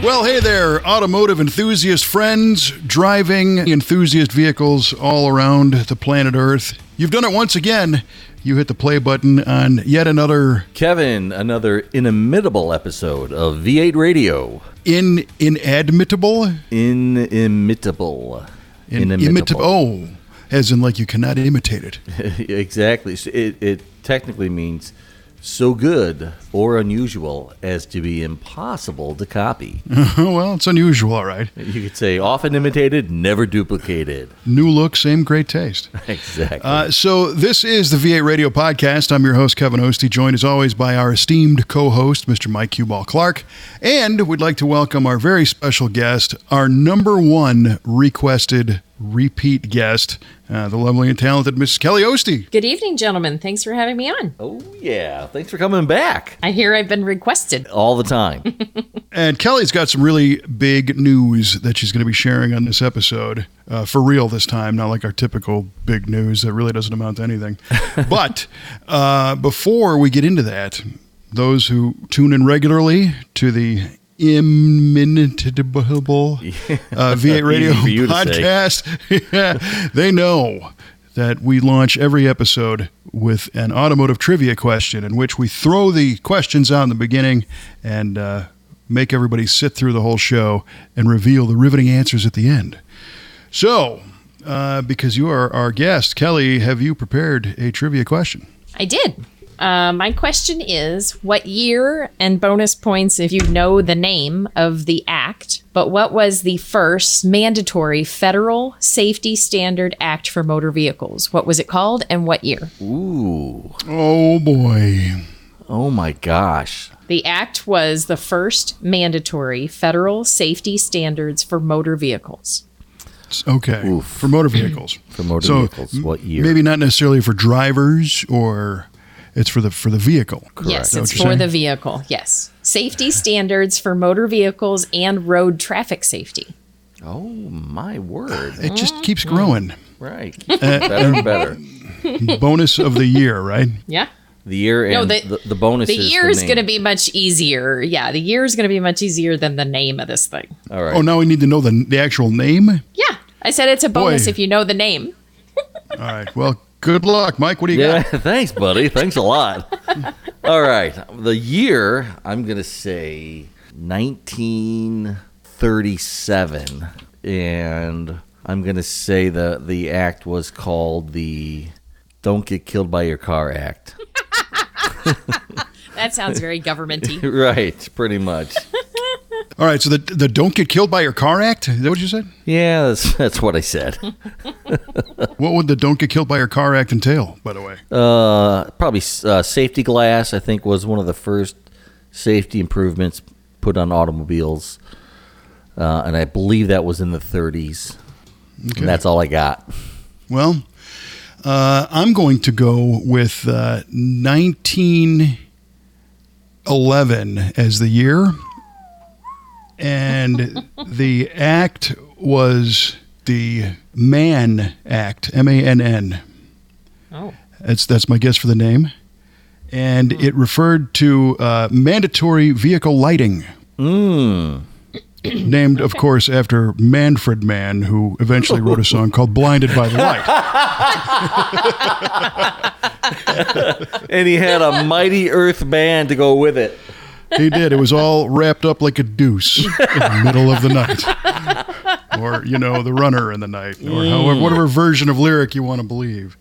Well, hey there, automotive enthusiast friends, driving enthusiast vehicles all around the planet Earth. You've done it once again. You hit the play button on yet another... Kevin, another inimitable episode of V8 Radio. Inadmittable? Inimitable. Oh, as in like you cannot imitate it. Exactly. So it technically means so good or unusual as to be impossible to copy. Well, it's unusual, all right. You could say often imitated, never duplicated. New look, same great taste. Exactly. So this is the V8 Radio Podcast. I'm your host, Kevin Ostie, joined as always by our esteemed co-host, Mr. Mike Q-Ball Clark. And we'd like to welcome our very special guest, our number one requested repeat guest, the lovely and talented Mrs. Kelly Ostie. Good evening, gentlemen. Thanks for having me on. Oh, yeah. Thanks for coming back. I hear I've been requested. All the time. And Kelly's got some really big news that she's going to be sharing on this episode. For real this time, not like our typical big news that really doesn't amount to anything. But before we get into that, those who tune in regularly to the inimitable V8 Radio podcast, they know that we launch every episode with an automotive trivia question in which we throw the questions out in the beginning and make everybody sit through the whole show and reveal the riveting answers at the end. So, because you are our guest, Kelly, have you prepared a trivia question? I did. My question is, what year, and bonus points if you know the name of the act, but what was the first mandatory federal safety standard act for motor vehicles? What was it called and what year? Ooh. Oh, boy. Oh, my gosh. The act was the first mandatory federal safety standards for motor vehicles. Okay. Oof. For motor vehicles. For motor vehicles, what year? Maybe not necessarily for drivers, or it's for the vehicle. Correct. Yes, it's for the vehicle. Yes. Safety standards for motor vehicles and road traffic safety. Oh, my word. It just keeps growing. Right. Better and better. Bonus of the year, right? Yeah. The year and the bonus the is year is name. going to be much easier. Yeah, the year is going to be much easier than the name of this thing. All right. Oh, now we need to know the actual name? Yeah. I said it's a bonus Boy. if you know the name. All right. Well, good luck, Mike. What do you Yeah, got? thanks, buddy. Thanks a lot. All right. The year, I'm going to say 1937. And I'm going to say the act was called the Don't Get Killed by Your Car Act. That sounds very governmenty. Right, pretty much. All right. So the Don't Get Killed by Your Car Act? Is that what you said? Yeah, that's what I said. What would the Don't Get Killed by Your Car Act entail, by the way? Probably safety glass, I think, was one of the first safety improvements put on automobiles. And I believe that was in the 30s. Okay. And that's all I got. Well, I'm going to go with 1911 as the year. And the act was the Mann Act, M-A-N-N. Oh. That's my guess for the name. And it referred to mandatory vehicle lighting. Named, of course, after Manfred Mann, who eventually wrote a song called Blinded by the Light. And he had a Mighty Earth band to go with it. He did. It was all wrapped up like a deuce in the middle of the night. Or, the runner in the night. Or whatever version of lyric you want to believe.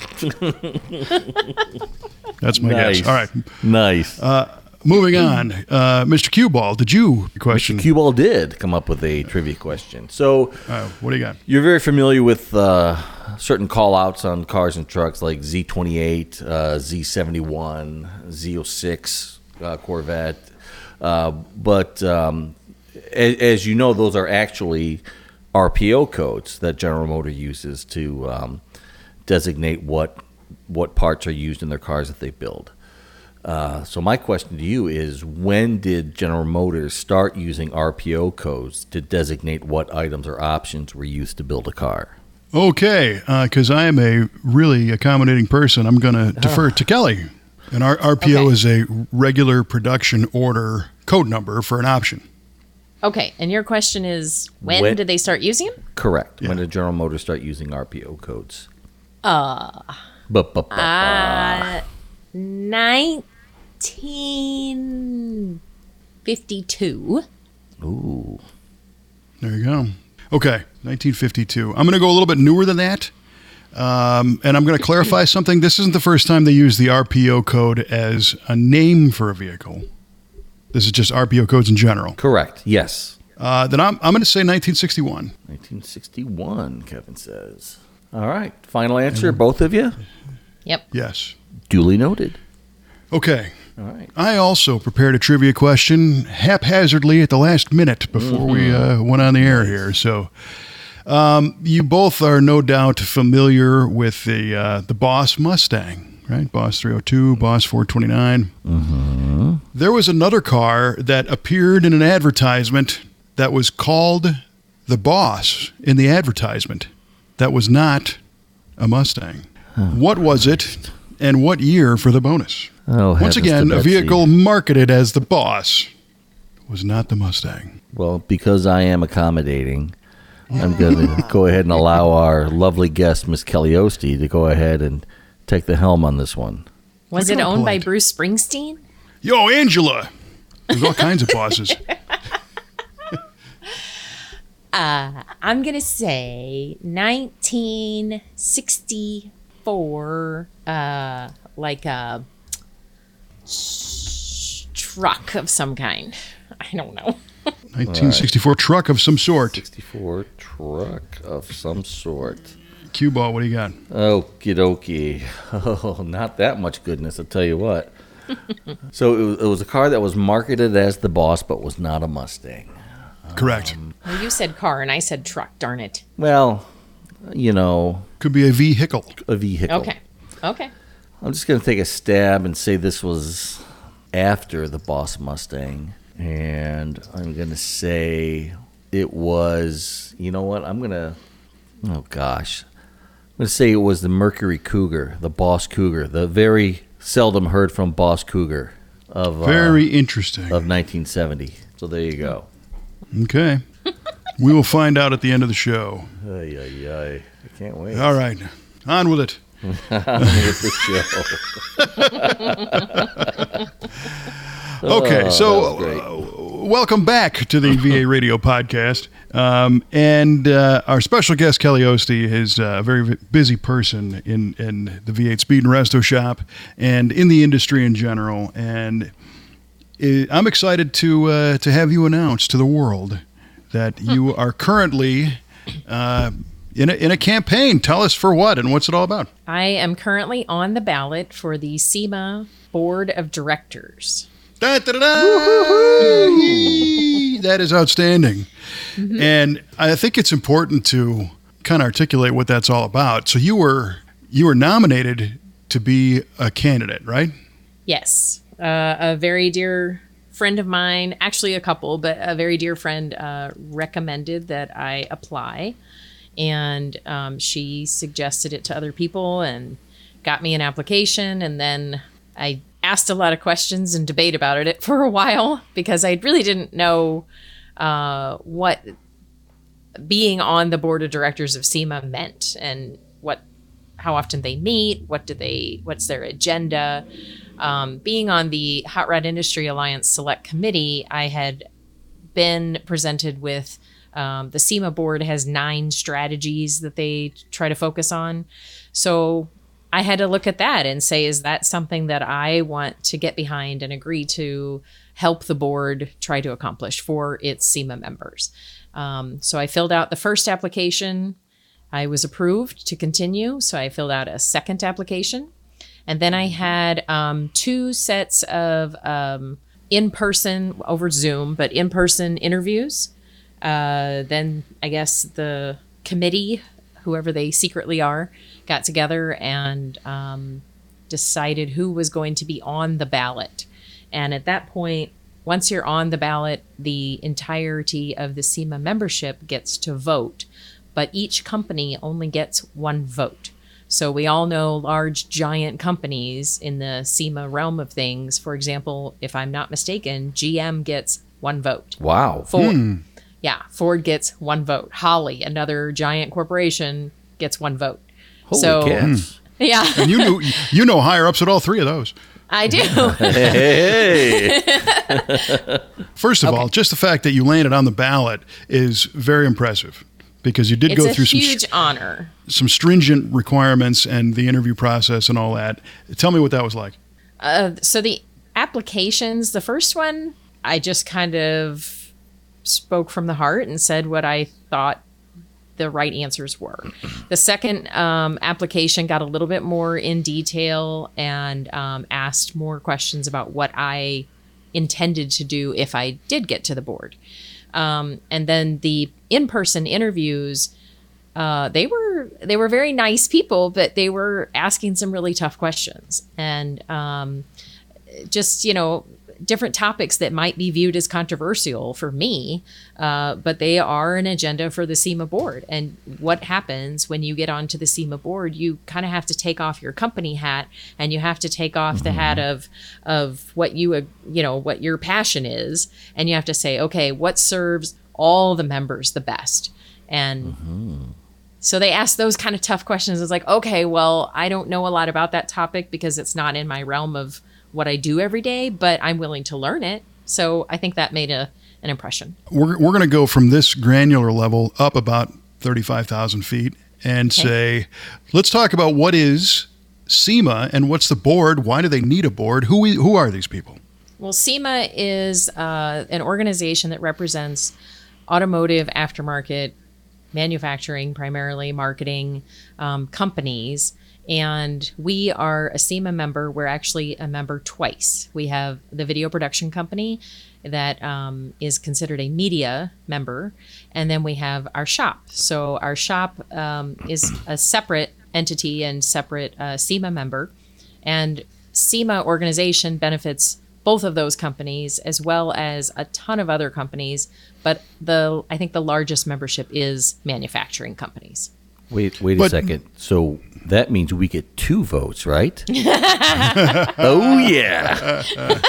That's my Nice. guess. All right. Nice. Moving on. Mr. Q-Ball, did you question? Q-Ball did come up with a trivia question. So What do you got? you're very familiar with certain call-outs on cars and trucks like Z28, Z71, Z06 Corvette. But as you know, those are actually RPO codes that General Motors uses to designate what parts are used in their cars that they build. So my question to you is, when did General Motors start using RPO codes to designate what items or options were used to build a car? Okay, because I am a really accommodating person, I'm going to defer to Kelly. And our RPO is a regular production order code number for an option. Okay, and your question is, when When- did they start using them? Correct. Yeah. When did General Motors start using RPO codes? Ba-ba-ba-ba. 1952. Ooh. There you go. Okay, 1952. I'm going to go a little bit newer than that. And I'm going to clarify something. This isn't the first time they use the RPO code as a name for a vehicle. This is just RPO codes in general. Correct. Yes. Then I'm going to say 1961. 1961, Kevin says. All right. Final answer, both of you? Yep. Yes. Duly noted. Okay. All right. I also prepared a trivia question haphazardly at the last minute before we went on the air here. So you both are no doubt familiar with the Boss Mustang, right? Boss 302, Boss 429. There was another car that appeared in an advertisement that was called the Boss in the advertisement. That was not a Mustang. What was it, and what year for the bonus? Oh, Once heavens again, to a Betsy. vehicle marketed as the Boss was not the Mustang. Well, because I am accommodating, I'm going to go ahead and allow our lovely guest, Miss Kelly-Oste, to go ahead and take the helm on this one. Was Look it how owned by polite. Bruce Springsteen? Yo, Angela! There's all kinds of bosses. I'm going to say 1964, like a truck of some kind. I don't know. 1964 truck of some sort. 64 truck of some sort. Cue ball, what do you got? Okie dokie. Oh, not that much goodness, I'll tell you what. So it was a car that was marketed as the Boss, but was not a Mustang. Correct. Well, you said car and I said truck, darn it. Well, you know, Could be a vehicle. a vehicle. Okay. Okay. I'm just going to take a stab and say this was after the Boss Mustang. And I'm going to say it was, you know what? I'm going to say it was the Mercury Cougar, the Boss Cougar, the very seldom heard from Boss Cougar of Very interesting. of 1970. So there you go. Okay. We will find out at the end of the show. Ay, ay, ay. I can't wait. All right. On with it. With the show. Okay, Oh, so that was great. welcome back to the VA Radio Podcast. And our special guest, Kelly Oste, is a very busy person in the V8 Speed and Resto shop and in the industry in general. And I'm excited to have you announce to the world that you are currently in a campaign. Tell us for what and what's it all about? I am currently on the ballot for the SEMA Board of Directors. Da, da, da, da. That is outstanding. And I think it's important to kind of articulate what that's all about. So you were nominated to be a candidate, right? Yes. A very dear friend of mine, actually a couple, but a very dear friend recommended that I apply. And she suggested it to other people and got me an application. And then I asked a lot of questions and debate about it for a while because I really didn't know what being on the board of directors of SEMA meant and how often they meet, what's their agenda. Being on the Hot Rod Industry Alliance Select Committee, I had been presented with the SEMA board has 9 strategies that they try to focus on. So I had to look at that and say, is that something that I want to get behind and agree to help the board try to accomplish for its SEMA members? So I filled out the first application. I was approved to continue, so I filled out a second application. And then I had 2 sets of in-person, over Zoom, but in-person interviews. Then I guess the committee, whoever they secretly are, got together and decided who was going to be on the ballot. And at that point, once you're on the ballot, the entirety of the SEMA membership gets to vote, but each company only gets 1 vote. So we all know large, giant companies in the SEMA realm of things. For example, if I'm not mistaken, GM gets 1 vote. Wow. Ford, yeah, Ford gets 1 vote. Holley, another giant corporation, gets 1 vote. Holy cats. Yeah, And you know higher ups at all 3 of those. I do. Hey. First of all, just the fact that you landed on the ballot is very impressive because you did It's go a through huge honor. some stringent requirements and the interview process and all that. Tell me what that was like. So the applications, the first one, I just kind of spoke from the heart and said what I thought the right answers were. The second application got a little bit more in detail and asked more questions about what I intended to do if I did get to the board. And then the in-person interviews, they were very nice people, but they were asking some really tough questions and just, different topics that might be viewed as controversial for me, but they are an agenda for the SEMA board. And what happens when you get onto the SEMA board, you kind of have to take off your company hat and you have to take off the hat of what what your passion is. And you have to say, okay, what serves all the members the best? And so they asked those kind of tough questions. It's like, okay, well, I don't know a lot about that topic because it's not in my realm of what I do every day, but I'm willing to learn it. So I think that made an impression. We're going to go from this granular level up about 35,000 feet and say, let's talk about what is SEMA and what's the board? Why do they need a board? Who are these people? Well, SEMA is an organization that represents automotive aftermarket manufacturing, primarily marketing companies. And we are a SEMA member. We're actually a member twice. We have the video production company that is considered a media member. And then we have our shop. So our shop is a separate entity and separate SEMA member. And SEMA organization benefits both of those companies as well as a ton of other companies. But I think the largest membership is manufacturing companies. Wait a second. So that means we get 2 votes, right? Oh, yeah.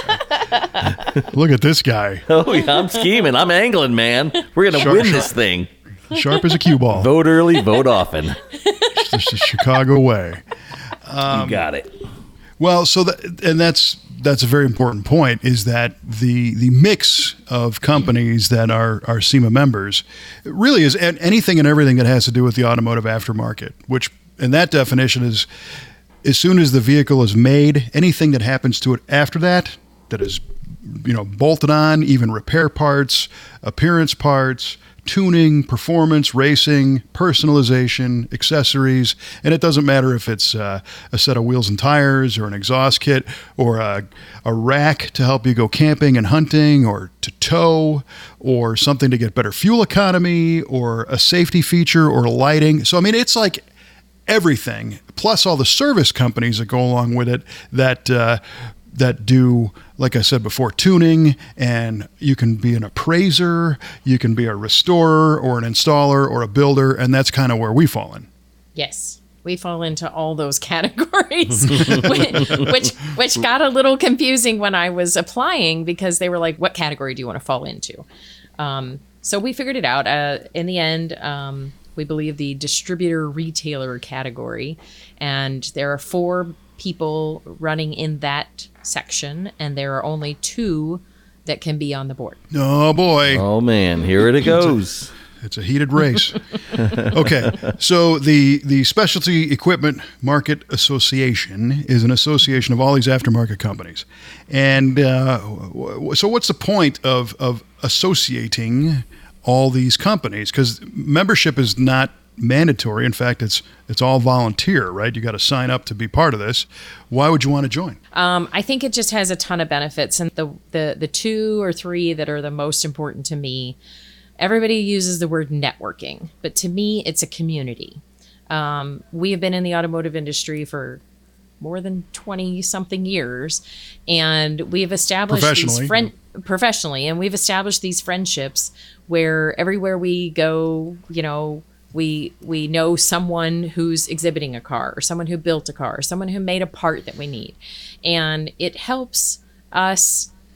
Look at this guy. Oh, yeah. I'm scheming. I'm angling, man. We're going to win this thing. Sharp as a cue ball. Vote early, vote often. It's just the Chicago way. You got it. Well, so that's a very important point, is that the mix of companies that are SEMA members really is anything and everything that has to do with the automotive aftermarket, which in that definition is as soon as the vehicle is made, anything that happens to it after that is bolted on, even repair parts, appearance parts, tuning, performance, racing, personalization, accessories, and it doesn't matter if it's a set of wheels and tires or an exhaust kit or a rack to help you go camping and hunting or to tow or something to get better fuel economy or a safety feature or lighting. So, I mean, it's like everything, plus all the service companies that go along with it that do, like I said before, tuning, and you can be an appraiser, you can be a restorer or an installer or a builder, and that's kind of where we fall in. Yes, we fall into all those categories, which got a little confusing when I was applying because they were like, what category do you want to fall into? So we figured it out. In the end, we believe the distributor retailer category, and there are 4 people running in that section, and there are only 2 that can be on the board. Oh boy. Oh man, here it goes. It's a heated race. Okay, so the Specialty Equipment Market Association is an association of all these aftermarket companies. And so what's the point of associating all these companies? Because membership is not mandatory. In fact, it's all volunteer, right? You got to sign up to be part of this. Why would you want to join? I think it just has a ton of benefits, and the 2 or 3 that are the most important to me. Everybody uses the word networking, but to me, it's a community. We have been in the automotive industry for more than 20-something years, and we have established professionally, and we've established these friendships where everywhere we go, we know someone who's exhibiting a car or someone who built a car or someone who made a part that we need. And it helps us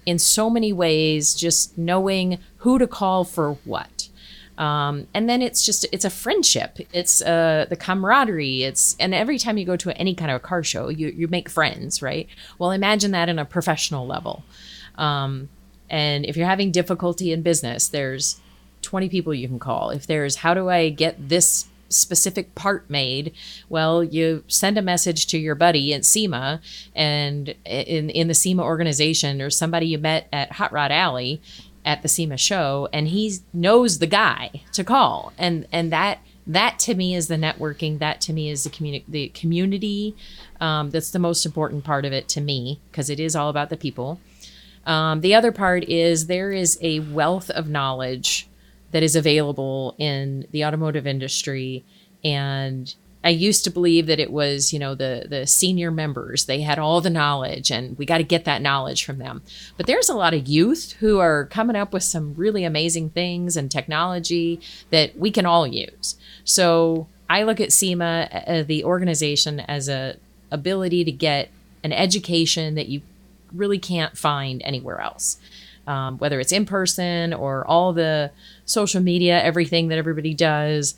in so many ways, just knowing who to call for what. And then it's a friendship. It's the camaraderie. And every time you go to any kind of a car show, you make friends, right? Well, imagine that in a professional level. And if you're having difficulty in business, there's 20 people you can call. If there's, how do I get this specific part made? Well, you send a message to your buddy at SEMA, and in the SEMA organization, or somebody you met at Hot Rod Alley at the SEMA show, and he knows the guy to call. And that to me is the networking. That to me is the community. That's the most important part of it to me, because it is all about the people. The other part is there is a wealth of knowledge that is available in the automotive industry. And I used to believe that it was, the senior members, they had all the knowledge and we got to get that knowledge from them. But there's a lot of youth who are coming up with some really amazing things and technology that we can all use. So I look at SEMA, the organization, as a ability to get an education that you really can't find anywhere else. Whether it's in person or all the social media, everything that everybody does,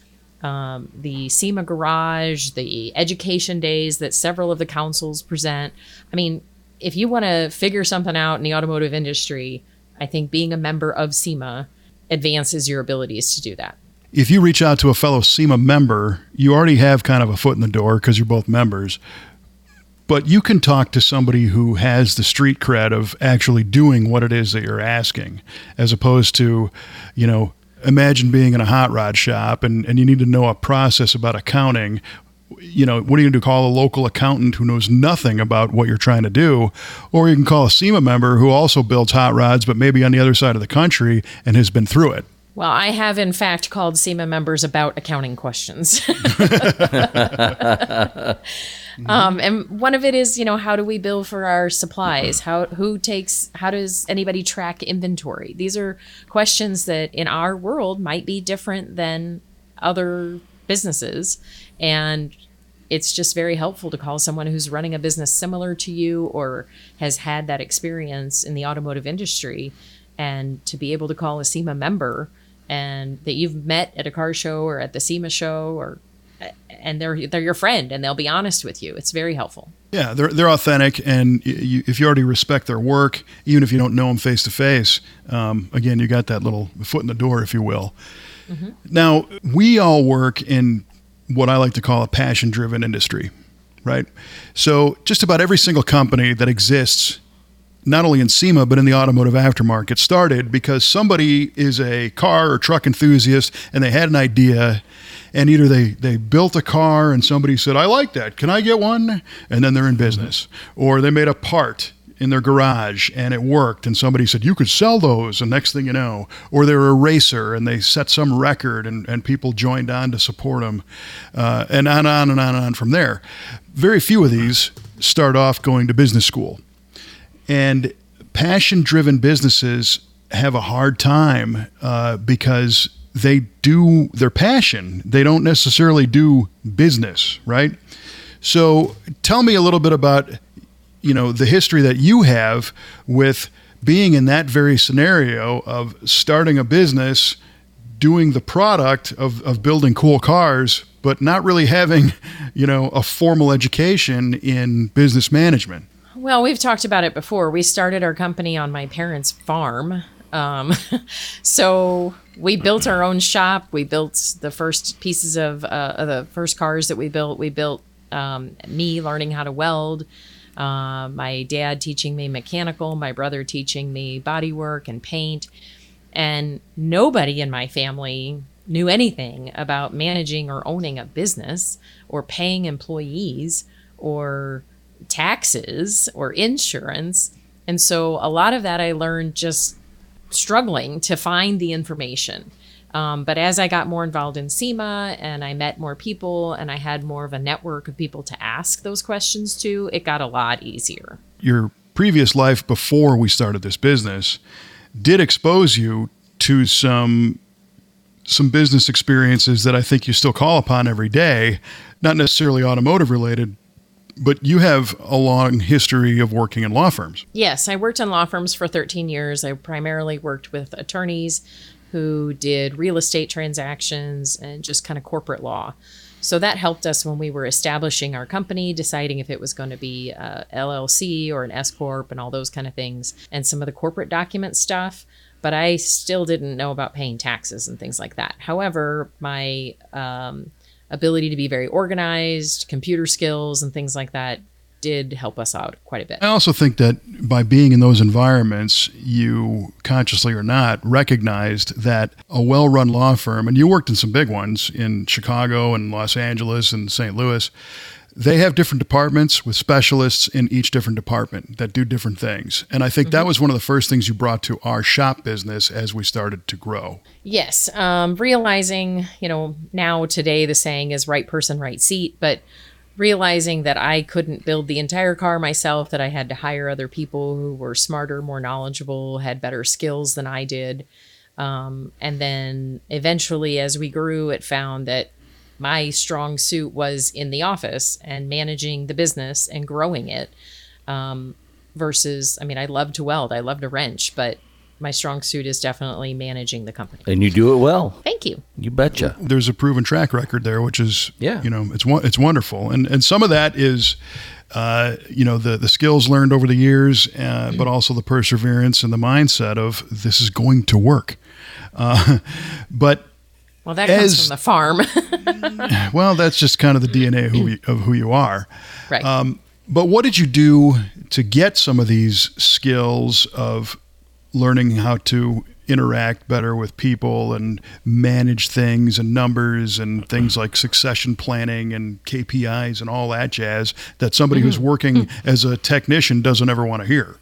the SEMA Garage, the education days that several of the councils present. I mean, if you want to figure something out in the automotive industry, I think being a member of SEMA advances your abilities to do that. If you reach out to a fellow SEMA member, you already have kind of a foot in the door because you're both members. But you can talk to somebody who has the street cred of actually doing what it is that you're asking, as opposed to, imagine being in a hot rod shop and you need to know a process about accounting. What are you going to do? Call a local accountant who knows nothing about what you're trying to do? Or you can call a SEMA member who also builds hot rods, but maybe on the other side of the country and has been through it. Well, I have, in fact, called SEMA members about accounting questions. And one of it is, how do we bill for our supplies? How does anybody track inventory? These are questions that in our world might be different than other businesses. And it's just very helpful to call someone who's running a business similar to you or has had that experience in the automotive industry, and to be able to call a SEMA member and that you've met at a car show or at the SEMA show, and they're your friend and they'll be honest with you. It's very helpful. Yeah, they're authentic, and if you already respect their work, even if you don't know them face to face, again, you got that little foot in the door, if you will. Mm-hmm. Now, we all work in what I like to call a passion-driven industry, right? So just about every single company that exists, not only in SEMA, but in the automotive aftermarket, started because somebody is a car or truck enthusiast and they had an idea, and either they built a car and somebody said, I like that, can I get one? And then they're in business. Or they made a part in their garage and it worked and somebody said, you could sell those, and next thing you know. Or they're a racer and they set some record and people joined on to support them, and on and on from there. Very few of these start off going to business school. And passion-driven businesses have a hard time because they do their passion. They don't necessarily do business, right? So tell me a little bit about, the history that you have with being in that very scenario of starting a business, doing the product of building cool cars, but not really having, a formal education in business management. Well, we've talked about it before. We started our company on my parents' farm. So we built our own shop. We built the first pieces of the first cars that we built. We built me learning how to weld, my dad teaching me mechanical, my brother teaching me bodywork and paint. And nobody in my family knew anything about managing or owning a business or paying employees or taxes or insurance. And so a lot of that I learned just struggling to find the information. But as I got more involved in SEMA and I met more people and I had more of a network of people to ask those questions to, it got a lot easier. Your previous life before we started this business did expose you to some business experiences that I think you still call upon every day, not necessarily automotive related, But you have a long history of working in law firms. Yes, I worked in law firms for 13 years. I primarily worked with attorneys who did real estate transactions and just kind of corporate law. So that helped us when we were establishing our company, deciding if it was going to be a LLC or an S Corp and all those kind of things, and some of the corporate document stuff. But I still didn't know about paying taxes and things like that. However, my ability to be very organized, computer skills, and things like that did help us out quite a bit. I also think that by being in those environments, you consciously or not recognized that a well-run law firm, and you worked in some big ones in Chicago and Los Angeles and St. Louis, they have different departments with specialists in each different department that do different things. And I think that was one of the first things you brought to our shop business as we started to grow. Yes. Realizing, now today the saying is right person, right seat, but realizing that I couldn't build the entire car myself, that I had to hire other people who were smarter, more knowledgeable, had better skills than I did. And then eventually as we grew, it found that my strong suit was in the office and managing the business and growing it, versus, I love to weld, I love to wrench, but my strong suit is definitely managing the company. And you do it well. Thank you. You betcha. There's a proven track record there, which is, Yeah. It's wonderful. And some of that is, the skills learned over the years, but also the perseverance and the mindset of this is going to work. But Well, that comes from the farm. well, that's just kind of the DNA of who you are. Right. But what did you do to get some of these skills of learning how to interact better with people and manage things and numbers and things like succession planning and KPIs and all that jazz that somebody who's working as a technician doesn't ever want to hear?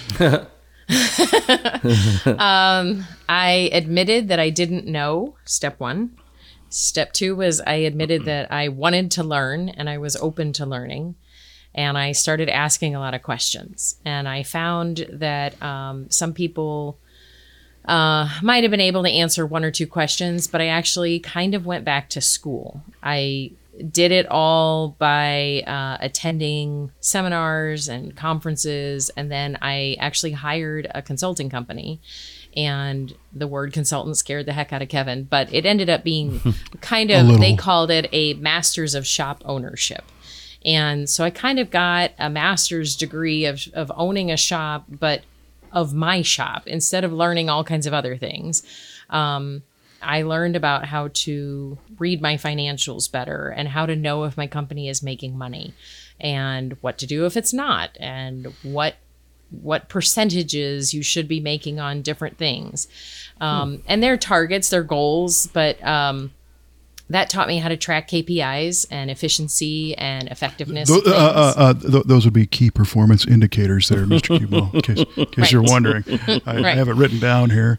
I admitted that I didn't know, step one. Step two was I admitted that I wanted to learn and I was open to learning. And I started asking a lot of questions. And I found that some people might have been able to answer one or two questions, but I actually kind of went back to school. I did it all by attending seminars and conferences, and then I actually hired a consulting company. And the word consultant scared the heck out of Kevin, but it ended up being kind of, they called it a Masters of Shop Ownership. And so I kind of got a master's degree of owning a shop, but of my shop, instead of learning all kinds of other things. I learned about how to read my financials better and how to know if my company is making money and what to do if it's not, and what percentages you should be making on different things. And their targets, their goals, but that taught me how to track KPIs and efficiency and effectiveness. Those would be key performance indicators there, Mr. Cuball, in case you're wondering. I have it written down here.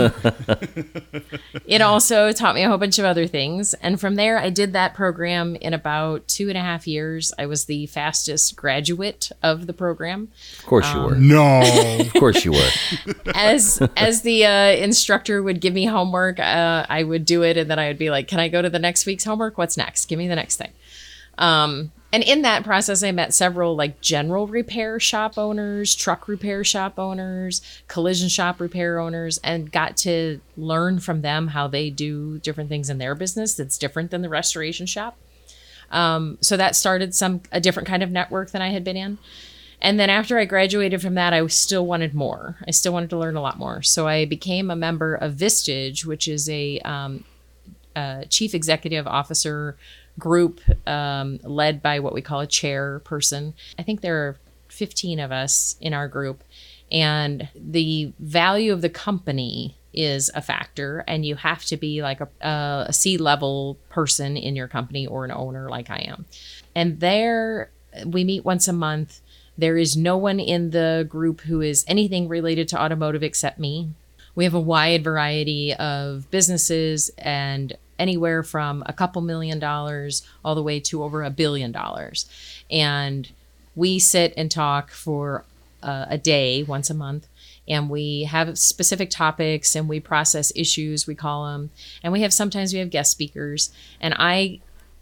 It also taught me a whole bunch of other things. And from there, I did that program in about 2.5 years. I was the fastest graduate of the program. Of course you were. No. Of course you were. As the instructor would give me homework, I would do it, and then I would be like, can I go to the next week's homework? What's next? Give me the next thing. And in that process, I met several like general repair shop owners, truck repair shop owners, collision shop repair owners, and got to learn from them how they do different things in their business that's different than the restoration shop. So that started a different kind of network than I had been in. And then after I graduated from that, I still wanted more. I still wanted to learn a lot more. So I became a member of Vistage, which is a chief executive officer group led by what we call a chairperson. I think there are 15 of us in our group, and the value of the company is a factor, and you have to be like a C-level person in your company or an owner like I am. And there we meet once a month. There is no one in the group who is anything related to automotive except me. We have a wide variety of businesses, and anywhere from a couple $1 million all the way to over $1 billion. And we sit and talk for a day once a month, and we have specific topics, and we process issues, we call them. And sometimes we have guest speakers. And I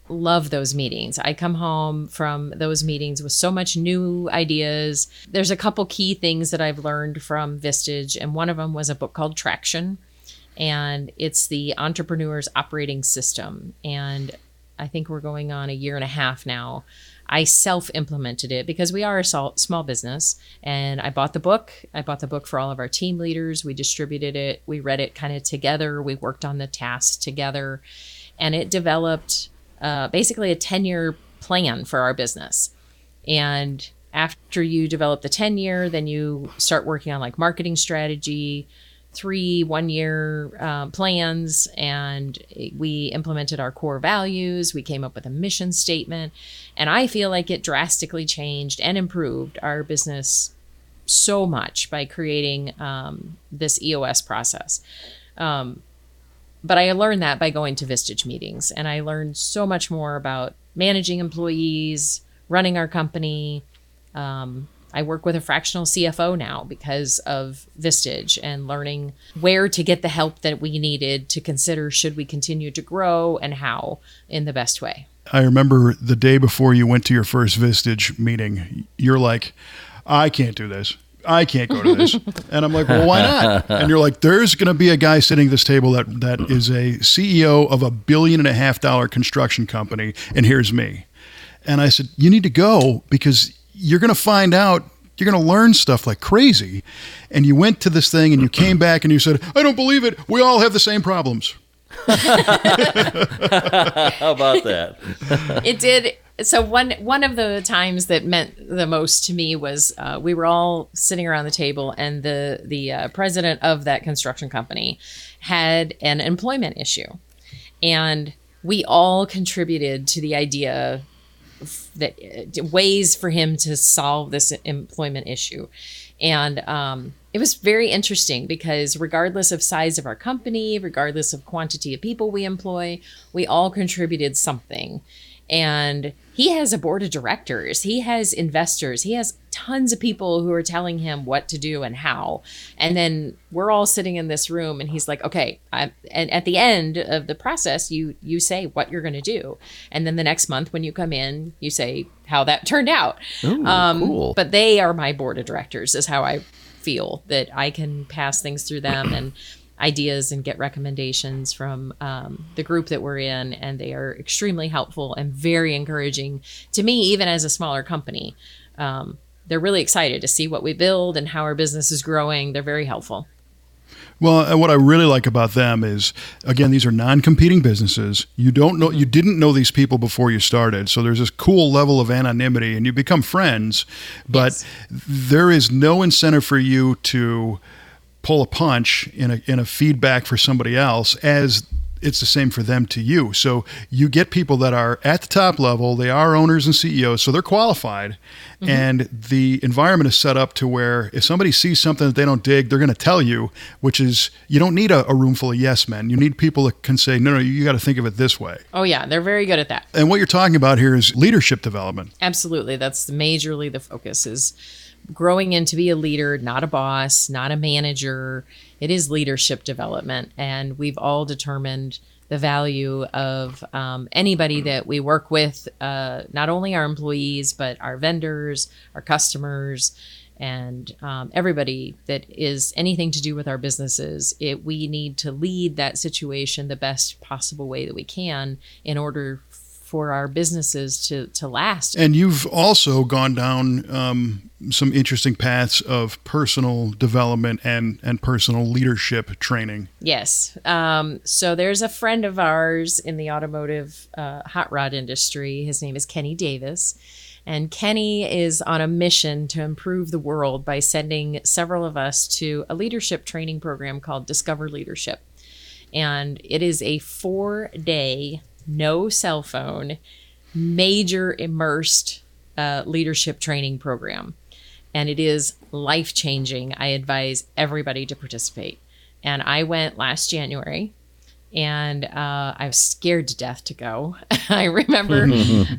love those meetings. I come home from those meetings with so much new ideas. There's a couple key things that I've learned from Vistage, and one of them was a book called Traction, and it's the entrepreneur's operating system. And I think we're going on a year and a half now. I self-implemented it because we are a small business, and I bought the book. I bought the book for all of our team leaders. We distributed it. We read it kind of together. We worked on the tasks together, and it developed basically a 10-year plan for our business. And after you develop the 10-year, then you start working on like marketing strategy, 3 1-year plans, and we implemented our core values. We came up with a mission statement, and I feel like it drastically changed and improved our business so much by creating this EOS process. But I learned that by going to Vistage meetings, and I learned so much more about managing employees, running our company. I work with a fractional CFO now because of Vistage, and learning where to get the help that we needed to consider should we continue to grow and how in the best way. I remember the day before you went to your first Vistage meeting, you're like, I can't do this. I can't go to this. And I'm like, well, why not? And you're like, there's going to be a guy sitting at this table that is a CEO of $1.5 billion construction company, and here's me. And I said, you need to go because you're going to find out, you're going to learn stuff like crazy. And you went to this thing and you came back and you said, I don't believe it. We all have the same problems. How about that? It did. So one of the times that meant the most to me was we were all sitting around the table, and the president of that construction company had an employment issue, and we all contributed to the idea that ways for him to solve this employment issue. And it was very interesting because regardless of size of our company, regardless of quantity of people we employ, we all contributed something. And he has a board of directors, he has investors, he has tons of people who are telling him what to do and how. And then we're all sitting in this room, and he's like, okay, and at the end of the process, you say what you're going to do. And then the next month when you come in, you say how that turned out. Ooh, cool. But they are my board of directors, is how I feel that I can pass things through them and ideas and get recommendations from the group that we're in, and they are extremely helpful and very encouraging to me, even as a smaller company. They're really excited to see what we build and how our business is growing. They're very helpful. Well, and what I really like about them is, again, these are non-competing businesses. You didn't know these people before you started, so there's this cool level of anonymity, and you become friends. But Yes. There is no incentive for you to pull a punch in a feedback for somebody else, as it's the same for them to you. So you get people that are at the top level, they are owners and CEOs, so they're qualified. Mm-hmm. And the environment is set up to where if somebody sees something that they don't dig, they're going to tell you, which is, you don't need a room full of yes men. You need people that can say, no, you got to think of it this way. Oh yeah, they're very good at that. And what you're talking about here is leadership development. Absolutely. That's majorly the focus, is growing into be a leader, not a boss, not a manager. It is leadership development. And we've all determined the value of anybody that we work with, not only our employees, but our vendors, our customers, and everybody that is anything to do with our businesses. We need to lead that situation the best possible way that we can in order for our businesses to last. And you've also gone down some interesting paths of personal development and personal leadership training. Yes. So there's a friend of ours in the automotive hot rod industry. His name is Kenny Davis. And Kenny is on a mission to improve the world by sending several of us to a leadership training program called Discover Leadership. And it is a 4-day, no cell phone, major immersed leadership training program. And it is life-changing. I advise everybody to participate. And I went last January, and I was scared to death to go. I remember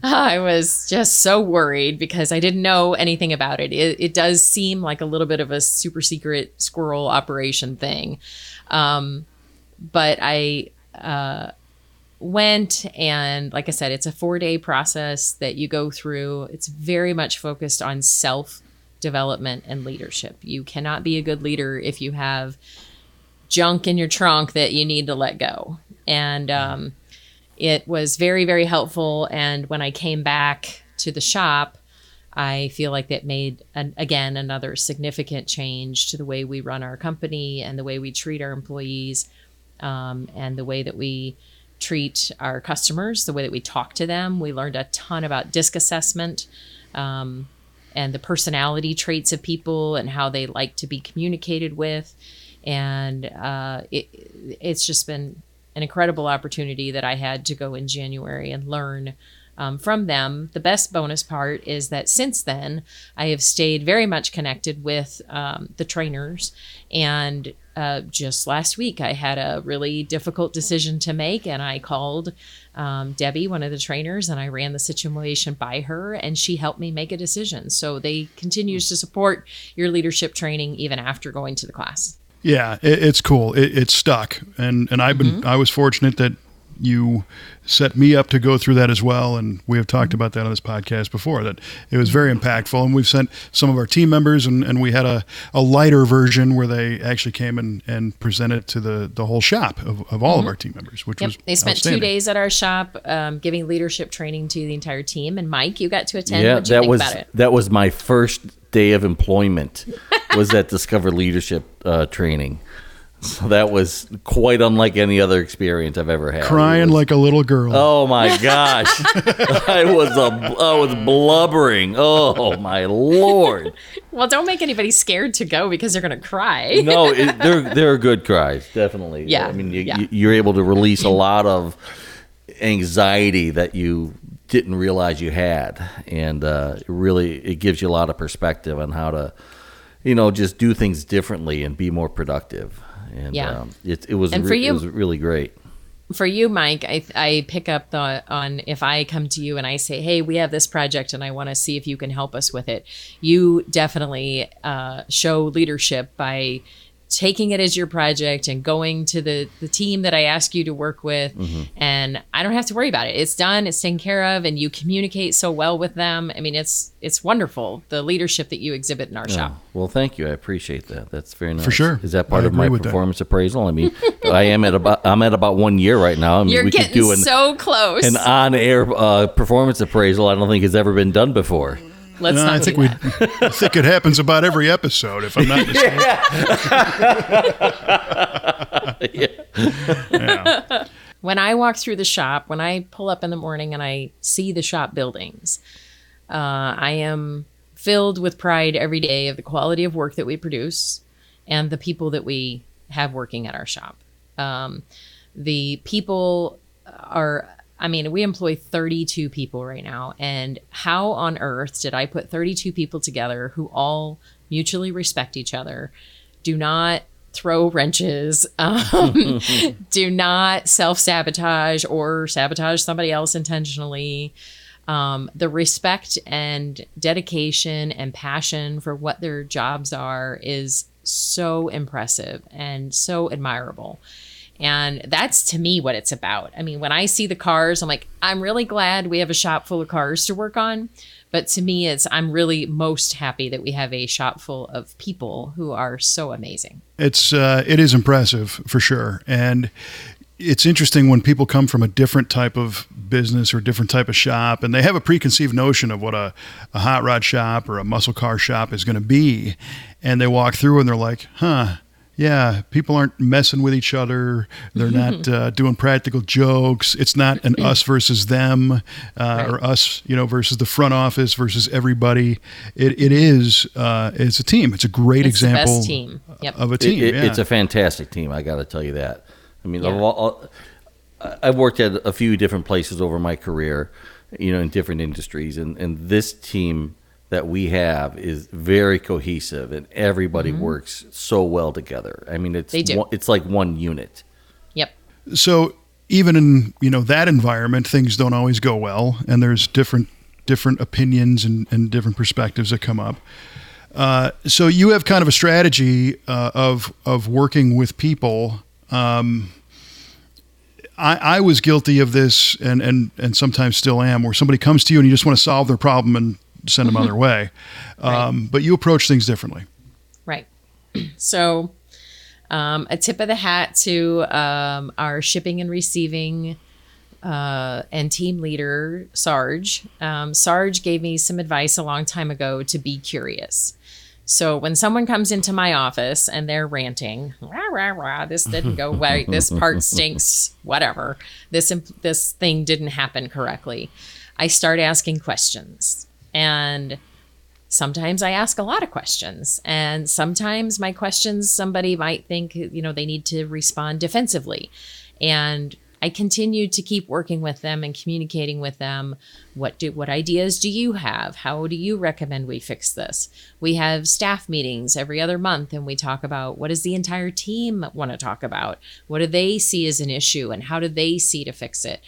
I was just so worried because I didn't know anything about it. It does seem like a little bit of a super secret squirrel operation thing. But went, and like I said, it's a 4-day process that you go through. It's very much focused on self-development and leadership. You cannot be a good leader if you have junk in your trunk that you need to let go. And it was very, very helpful. And when I came back to the shop, I feel like that made, again, another significant change to the way we run our company and the way we treat our employees, and the way that we treat our customers, the way that we talk to them. We learned a ton about DISC assessment, and the personality traits of people and how they like to be communicated with. And it's just been an incredible opportunity that I had to go in January and learn from them. The best bonus part is that since then, I have stayed very much connected with the trainers. And just last week, I had a really difficult decision to make, and I called Debbie, one of the trainers, and I ran the situation by her, and she helped me make a decision. So they continues to support your leadership training even after going to the class. Yeah, it's cool. It's stuck, and I was fortunate that you set me up to go through that as well, and we have talked about that on this podcast before, that it was very impactful. And we've sent some of our team members, and we had a lighter version where they actually came and presented to the whole shop of all of our team members, which was They spent 2 days at our shop giving leadership training to the entire team. And Mike, you got to attend. Yeah, What did you think about it? that was my first day of employment, was that Discover Leadership training. So that was quite unlike any other experience I've ever had. Crying like a little girl. Oh my gosh, I was blubbering. Oh my Lord. Well, don't make anybody scared to go because they're going to cry. No, they're good cries, definitely. Yeah, I mean, yeah. you're able to release a lot of anxiety that you didn't realize you had, and it gives you a lot of perspective on how to, just do things differently and be more productive. And it was really great. For you, Mike, I pick up on if I come to you and I say, hey, we have this project and I want to see if you can help us with it. You definitely show leadership by taking it as your project and going to the team that I ask you to work with. And I don't have to worry about it. It's done. It's taken care of. And you communicate so well with them. I mean, it's wonderful, the leadership that you exhibit in our shop. Well, thank you. I appreciate that. That's very nice. For sure. Is that part I of my agree with performance appraisal? I mean, I'm at about 1 year right now. I mean, You're we getting could do so close. an on-air performance appraisal. I don't think has ever been done before. Let's No, not I do think that. I think it happens about every episode, if I'm not mistaken. Yeah. When I walk through the shop, when I pull up in the morning and I see the shop buildings, I am filled with pride every day of the quality of work that we produce and the people that we have working at our shop. The people are... we employ 32 people right now. And how on earth did I put 32 people together who all mutually respect each other, do not throw wrenches, do not self-sabotage or sabotage somebody else intentionally? The respect and dedication and passion for what their jobs are is so impressive and so admirable. And that's, to me, what it's about. I mean, when I see the cars, I'm like, I'm really glad we have a shop full of cars to work on. But to me, I'm really most happy that we have a shop full of people who are so amazing. It is impressive for sure. And it's interesting when people come from a different type of business or different type of shop, and they have a preconceived notion of what a hot rod shop or a muscle car shop is going to be. And they walk through and they're like, yeah, people aren't messing with each other. They're not doing practical jokes. It's not an us versus them, or us, versus the front office versus everybody. It's a team. It's a great example the best team. of a team. It's a fantastic team. I got to tell you that. I mean, I've worked at a few different places over my career, in different industries, and this team that we have is very cohesive, and everybody works so well together. I mean, it's like one unit. Yep. So even in that environment, things don't always go well, and there's different opinions and different perspectives that come up. So you have kind of a strategy of working with people. I was guilty of this, and sometimes still am, where somebody comes to you and you just want to solve their problem and send them on their way. Right. But you approach things differently. Right. So, a tip of the hat to our shipping and receiving and team leader, Sarge. Sarge gave me some advice a long time ago to be curious. So when someone comes into my office and they're ranting, rah, rah, rah, this didn't go right, this part stinks, whatever, this thing didn't happen correctly, I start asking questions. And sometimes I ask a lot of questions. And sometimes my questions, somebody might think, they need to respond defensively. And I continue to keep working with them and communicating with them. What ideas do you have? How do you recommend we fix this? We have staff meetings every other month, and we talk about what does the entire team want to talk about? What do they see as an issue, and how do they see to fix it?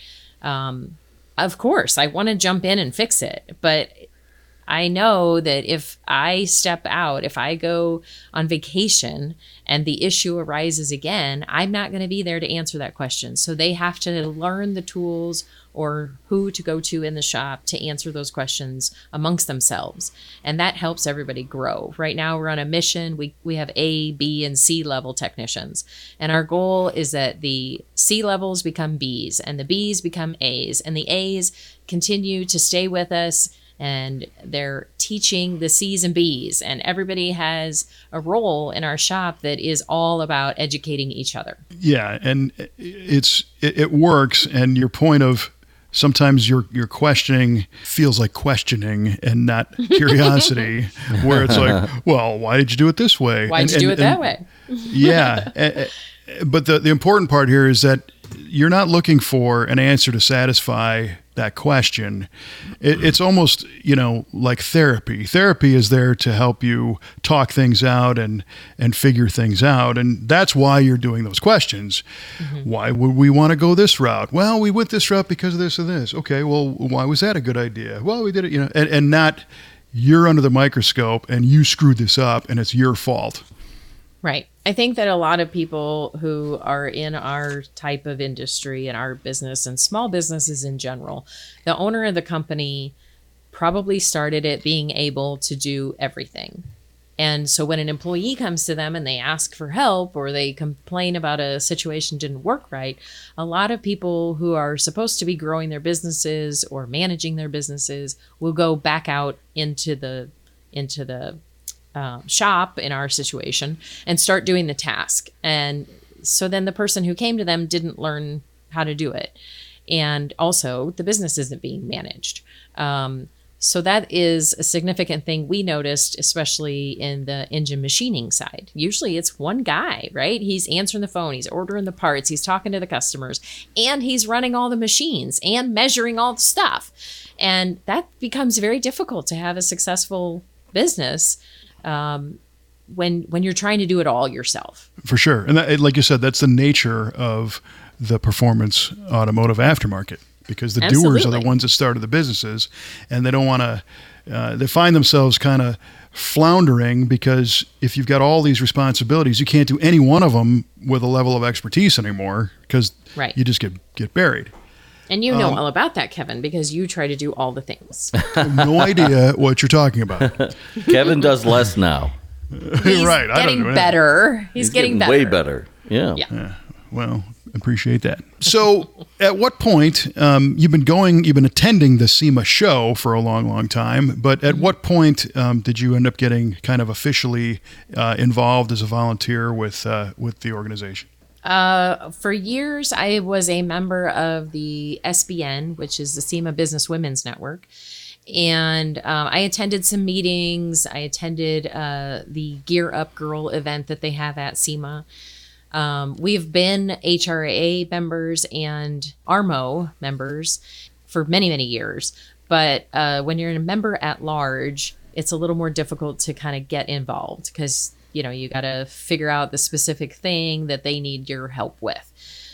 Of course, I want to jump in and fix it, but I know that if I step out, if I go on vacation and the issue arises again, I'm not going to be there to answer that question. So they have to learn the tools or who to go to in the shop to answer those questions amongst themselves. And that helps everybody grow. Right now we're on a mission. We have A, B, and C level technicians. And our goal is that the C levels become Bs and the Bs become As and the As continue to stay with us. And they're teaching the C's and B's, and everybody has a role in our shop that is all about educating each other. Yeah, and it works. And your point of sometimes your questioning feels like questioning and not curiosity, where it's like, well, why did you do it this way? Why did you do it that way? Yeah, but the important part here is that you're not looking for an answer to satisfy that question. It's almost, like therapy. Therapy is there to help you talk things out and figure things out. And that's why you're doing those questions. Mm-hmm. Why would we want to go this route? Well, we went this route because of this and this. Okay, well, why was that a good idea? Well, we did it, and not you're under the microscope and you screwed this up and it's your fault. Right. I think that a lot of people who are in our type of industry and our business and small businesses in general, the owner of the company probably started it being able to do everything. And so when an employee comes to them and they ask for help or they complain about a situation didn't work right, a lot of people who are supposed to be growing their businesses or managing their businesses will go back out into the shop in our situation and start doing the task. And so then the person who came to them didn't learn how to do it. And also the business isn't being managed. So that is a significant thing we noticed, especially in the engine machining side. Usually it's one guy, right? He's answering the phone, he's ordering the parts, he's talking to the customers, and he's running all the machines and measuring all the stuff. And that becomes very difficult to have a successful business when you're trying to do it all yourself. For sure. And that, like you said, that's the nature of the performance automotive aftermarket, because the doers are the ones that started the businesses, and they don't want to, they find themselves kind of floundering, because if you've got all these responsibilities, you can't do any one of them with a level of expertise anymore, because you just get buried. And you know all about that, Kevin, because you try to do all the things. No idea what you're talking about. Kevin does less now. He's right. Getting better. He's getting better. Way better. Yeah. Well, appreciate that. So at what point, you've been attending the SEMA show for a long, long time, but at what point did you end up getting kind of officially involved as a volunteer with the organization? For years, I was a member of the SBN, which is the SEMA Business Women's Network. And I attended some meetings. I attended the Gear Up Girl event that they have at SEMA. We've been HRA members and ARMO members for many, many years. But when you're a member at large, it's a little more difficult to kind of get involved, because you got to figure out the specific thing that they need your help with.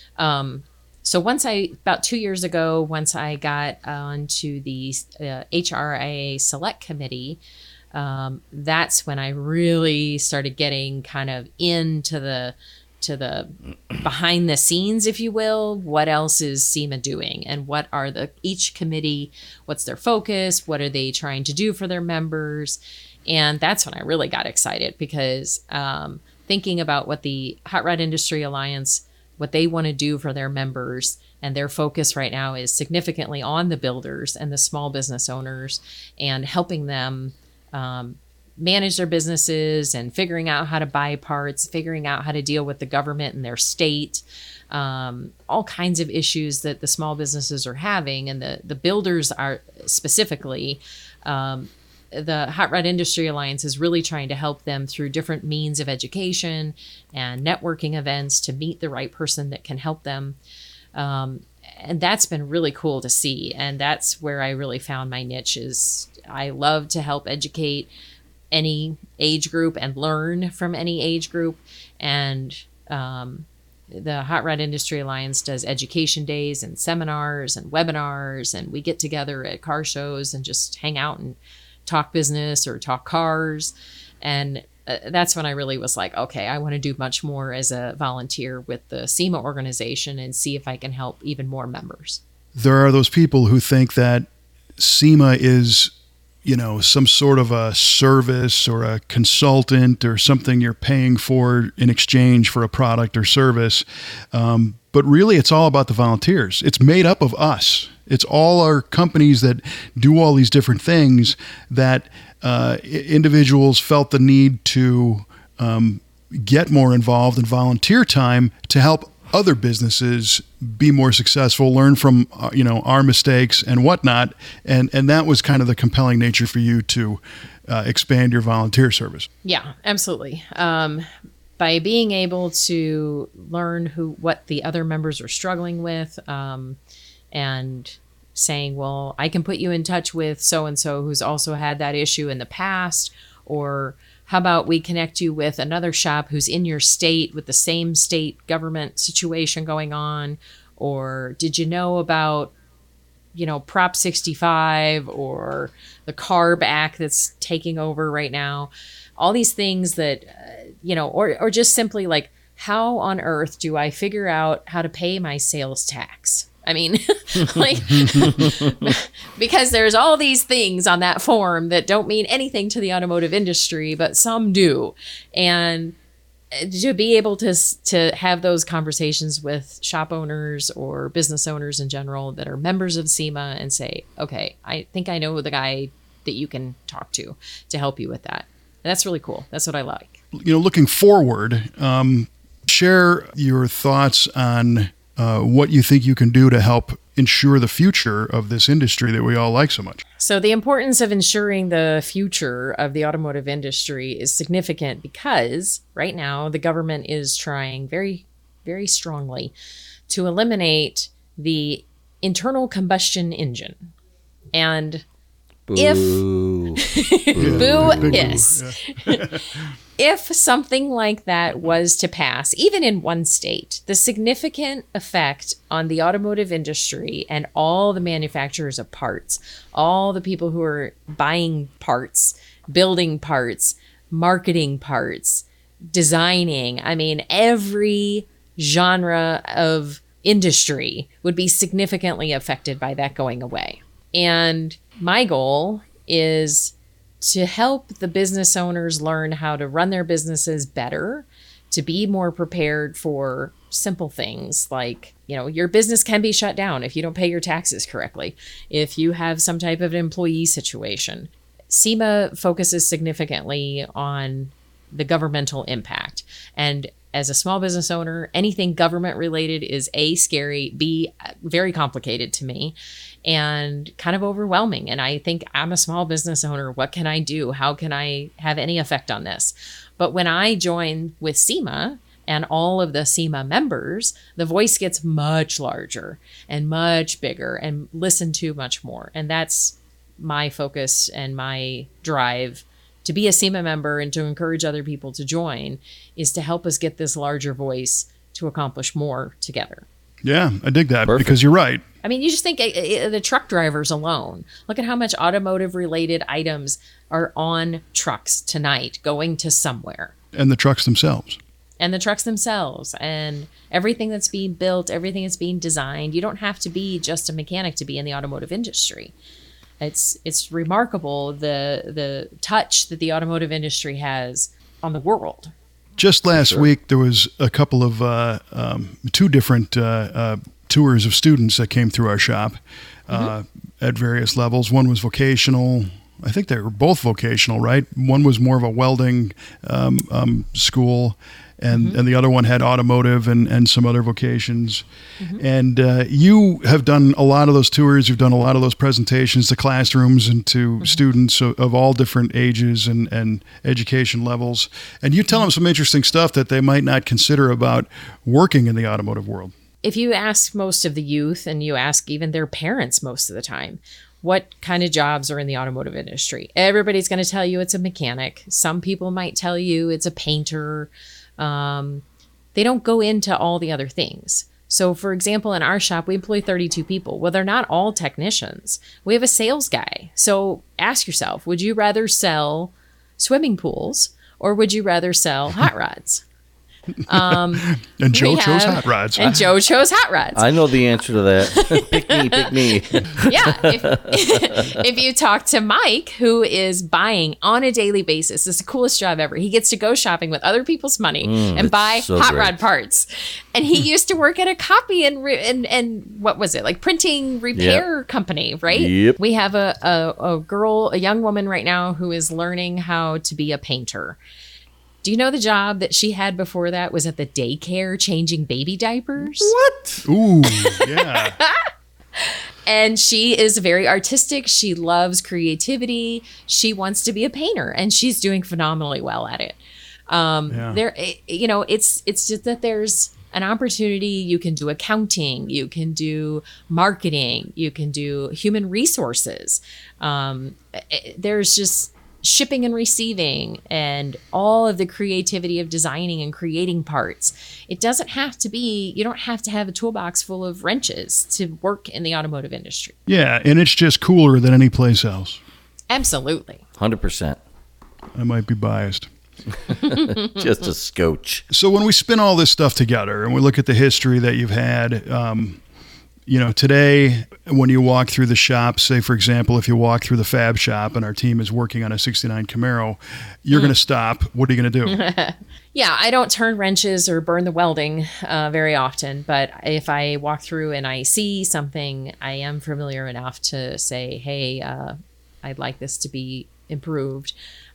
So about 2 years ago, once I got onto the HRIA Select Committee, that's when I really started getting kind of into to the behind the scenes, if you will. What else is SEMA doing, and what are each committee, what's their focus, what are they trying to do for their members? And that's when I really got excited, because thinking about what the Hot Rod Industry Alliance, what they want to do for their members, and their focus right now is significantly on the builders and the small business owners, and helping them manage their businesses and figuring out how to buy parts, figuring out how to deal with the government and their state, all kinds of issues that the small businesses are having. And the builders are specifically, the Hot Rod Industry Alliance is really trying to help them through different means of education and networking events to meet the right person that can help them. And that's been really cool to see. And that's where I really found my niche. Is I love to help educate any age group and learn from any age group. And the Hot Rod Industry Alliance does education days and seminars and webinars, and we get together at car shows and just hang out and talk business or talk cars. And that's when I really was like, okay, I want to do much more as a volunteer with the SEMA organization and see if I can help even more members. There are those people who think that SEMA is, some sort of a service or a consultant or something you're paying for in exchange for a product or service. But really, it's all about the volunteers. It's made up of us. It's all our companies that do all these different things that individuals felt the need to get more involved in volunteer time to help other businesses be more successful, learn from our mistakes and whatnot, and that was kind of the compelling nature for you to expand your volunteer service. Yeah, absolutely. By being able to learn what the other members are struggling with, and saying, well, I can put you in touch with so-and-so who's also had that issue in the past, or how about we connect you with another shop who's in your state with the same state government situation going on, or did you know about, Prop 65 or the CARB Act that's taking over right now? All these things that, or just simply like, how on earth do I figure out how to pay my sales tax? I mean, because there's all these things on that form that don't mean anything to the automotive industry, but some do. And to be able to have those conversations with shop owners or business owners in general that are members of SEMA and say, okay, I think I know the guy that you can talk to help you with that. And that's really cool. That's what I like. Looking forward, share your thoughts on what you think you can do to help ensure the future of this industry that we all like so much. So the importance of ensuring the future of the automotive industry is significant, because right now the government is trying very, very strongly to eliminate the internal combustion engine. And Boo. If something like that was to pass, even in one state, the significant effect on the automotive industry and all the manufacturers of parts, all the people who are buying parts, building parts, marketing parts, designing, every genre of industry would be significantly affected by that going away. And my goal is to help the business owners learn how to run their businesses better, to be more prepared for simple things like, your business can be shut down if you don't pay your taxes correctly, if you have some type of employee situation. SEMA focuses significantly on the governmental impact. And as a small business owner, anything government related is A, scary, B, very complicated to me, and kind of overwhelming. And I think I'm a small business owner. What can I do? How can I have any effect on this? But when I join with SEMA and all of the SEMA members, the voice gets much larger and much bigger and listened to much more. And that's my focus and my drive to be a SEMA member and to encourage other people to join, is to help us get this larger voice to accomplish more together. Yeah, I dig that. Perfect. Because you're right. You just think the truck drivers alone. Look at how much automotive related items are on trucks tonight going to somewhere. And the trucks themselves. and the trucks themselves and everything that's being built, everything that's being designed. You don't have to be just a mechanic to be in the automotive industry. It's remarkable the touch that the automotive industry has on the world. Just last week, there was a couple of two different tours of students that came through our shop at various levels. One was vocational. I think they were both vocational, right? One was more of a welding school, and the other one had automotive and some other vocations. And you have done a lot of those tours. You've done a lot of those presentations to classrooms and to students of all different ages and education levels. And you tell them some interesting stuff that they might not consider about working in the automotive world. If you ask most of the youth, and you ask even their parents most of the time, what kind of jobs are in the automotive industry? Everybody's going to tell you it's a mechanic. Some people might tell you it's a painter. They don't go into all the other things. So, for example, in our shop, we employ 32 people. Well, they're not all technicians. We have a sales guy. So ask yourself, would you rather sell swimming pools or would you rather sell hot rods? And Joe chose hot rods. And Joe chose hot rods. I know the answer to that. Pick me. Yeah. If you talk to Mike, who is buying on a daily basis, it's the coolest job ever. He gets to go shopping with other people's money and buy so hot great. rod parts. And he used to work at a copy and what was it? Like printing repair company, right? Yep. We have a young woman right now who is learning how to be a painter. Do you know the job that she had before that was at the daycare changing baby diapers? What? Ooh, yeah. And she is very artistic. She loves creativity. She wants to be a painter, and she's doing phenomenally well at it. It's just that there's an opportunity. You can do accounting, you can do marketing, you can do human resources. There's just shipping and receiving and all of the creativity of designing and creating parts. It doesn't have to be, you don't have to have a toolbox full of wrenches to work in the automotive industry. Yeah, and it's just cooler than any place else. Absolutely. 100%. I might be biased. Just a scotch. So when we spin all this stuff together and we look at the history that you've had, today when you walk through the shop, say, for example, if you walk through the fab shop and our team is working on a 69 Camaro, you're going to stop. What are you going to do? Yeah, I don't turn wrenches or burn the welding very often, but if I walk through and I see something, I am familiar enough to say, hey, I'd like this to be improved.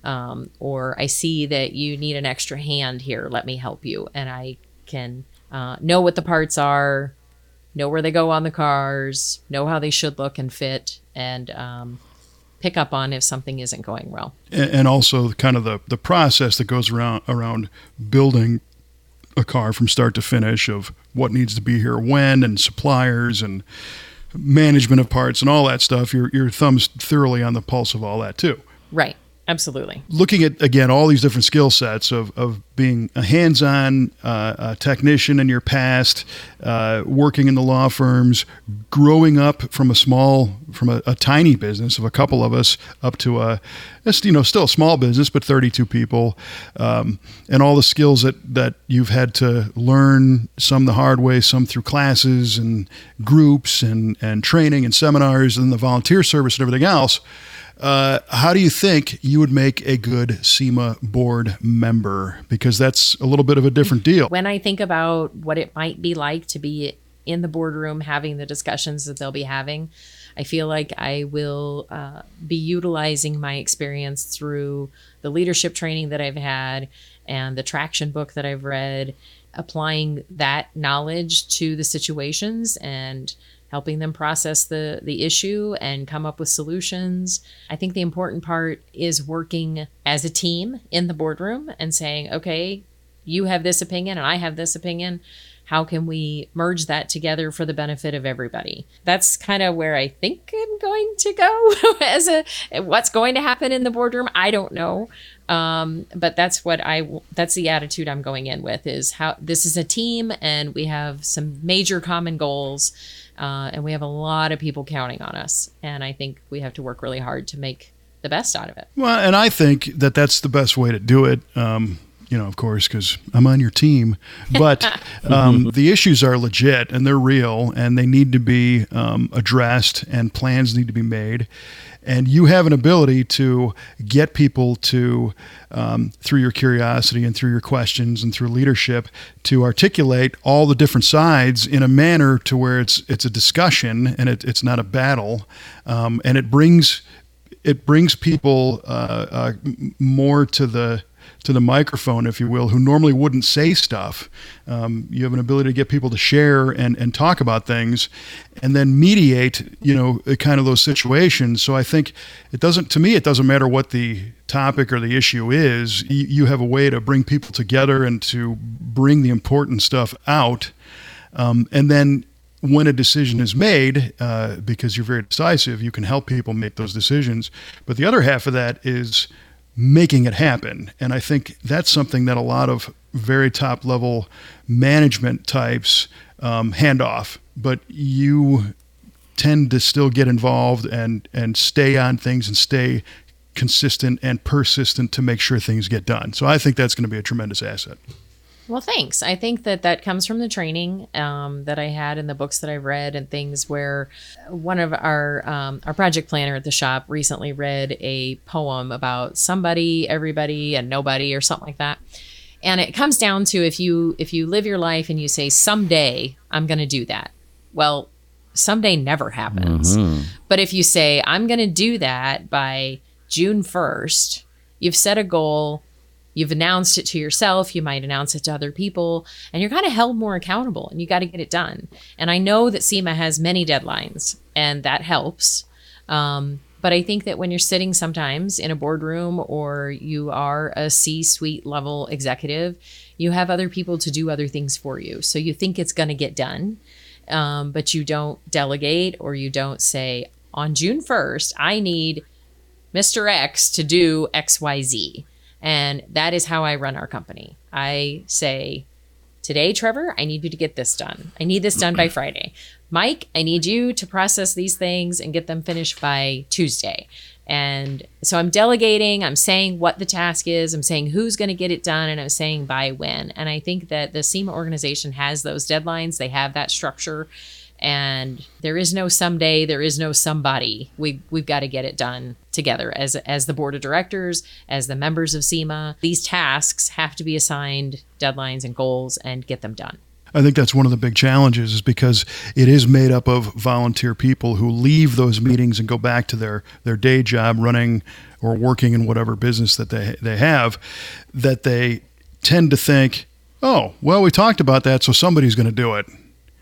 Or I see that you need an extra hand here. Let me help you. And I can know what the parts are, know where they go on the cars, know how they should look and fit, and pick up on if something isn't going well. And also kind of the process that goes around building a car from start to finish of what needs to be here when, and suppliers and management of parts and all that stuff. Your thumb's thoroughly on the pulse of all that too. Right. Absolutely. Looking at, again, all these different skill sets of being a hands-on technician in your past, working in the law firms, growing up from a tiny business of a couple of us up to still a small business, but 32 people, and all the skills that you've had to learn, some the hard way, some through classes and groups and training and seminars and the volunteer service and everything else. How do you think you would make a good SEMA board member? Because that's a little bit of a different deal. When I think about what it might be like to be in the boardroom having the discussions that they'll be having, I feel like I will be utilizing my experience through the leadership training that I've had and the traction book that I've read, applying that knowledge to the situations and helping them process the issue and come up with solutions. I think the important part is working as a team in the boardroom and saying, okay, you have this opinion and I have this opinion. How can we merge that together for the benefit of everybody? That's kind of where I think I'm going to go what's going to happen in the boardroom. I don't know. But that's the attitude I'm going in with, is how this is a team and we have some major common goals. And we have a lot of people counting on us. And I think we have to work really hard to make the best out of it. Well, and I think that that's the best way to do it. of course, because I'm on your team. But the issues are legit and they're real and they need to be addressed and plans need to be made. And you have an ability to get people to, through your curiosity and through your questions and through leadership, to articulate all the different sides in a manner to where it's a discussion and it's not a battle. And it brings people more to the microphone, if you will, who normally wouldn't say stuff. You have an ability to get people to share and talk about things and then mediate, kind of those situations. So I think it doesn't matter what the topic or the issue is. You have a way to bring people together and to bring the important stuff out. And then when a decision is made, because you're very decisive, you can help people make those decisions. But the other half of that is making it happen. And I think that's something that a lot of very top level management types hand off, but you tend to still get involved and stay on things and stay consistent and persistent to make sure things get done. So I think that's going to be a tremendous asset. Well, thanks. I think that comes from the training that I had in the books that I've read and things where one of our project planner at the shop recently read a poem about somebody, everybody, and nobody or something like that. And it comes down to if you live your life and you say, someday I'm going to do that. Well, someday never happens. Mm-hmm. But if you say, I'm going to do that by June 1st, you've set a goal. You've announced it to yourself. You might announce it to other people, and you're kind of held more accountable, and you got to get it done. And I know that SEMA has many deadlines, and that helps. But I think that when you're sitting sometimes in a boardroom or you are a C-suite level executive, you have other people to do other things for you. So you think it's going to get done, but you don't delegate or you don't say, on June 1st, I need Mr. X to do X, Y, Z. And that is how I run our company. I say, today, Trevor, I need you to get this done. I need this done by Friday. Mike, I need you to process these things and get them finished by Tuesday. And so I'm delegating, I'm saying what the task is, I'm saying who's going to get it done, and I'm saying by when. And I think that the SEMA organization has those deadlines. They have that structure. And there is no someday, there is no somebody. We've got to get it done together as the board of directors, as the members of SEMA. These tasks have to be assigned deadlines and goals and get them done. I think that's one of the big challenges is because it is made up of volunteer people who leave those meetings and go back to their day job running or working in whatever business that they have, that they tend to think, oh, well, we talked about that, so somebody's going to do it.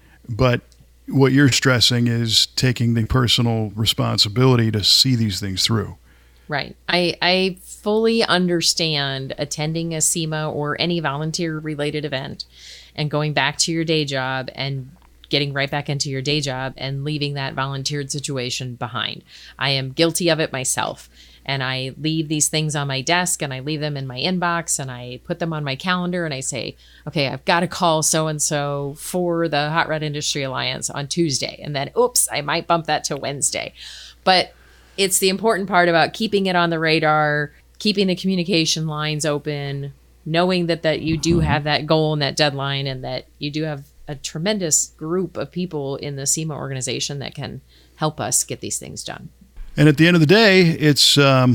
But what you're stressing is taking the personal responsibility to see these things through. Right. I fully understand attending a SEMA or any volunteer-related event and going back to your day job and getting right back into your day job and leaving that volunteered situation behind. I am guilty of it myself. And I leave these things on my desk and I leave them in my inbox and I put them on my calendar and I say, okay, I've got to call so-and-so for the Hot Rod Industry Alliance on Tuesday. And then, oops, I might bump that to Wednesday. But it's the important part about keeping it on the radar, keeping the communication lines open, knowing that you do have that goal and that deadline and that you do have a tremendous group of people in the SEMA organization that can help us get these things done. And at the end of the day, it's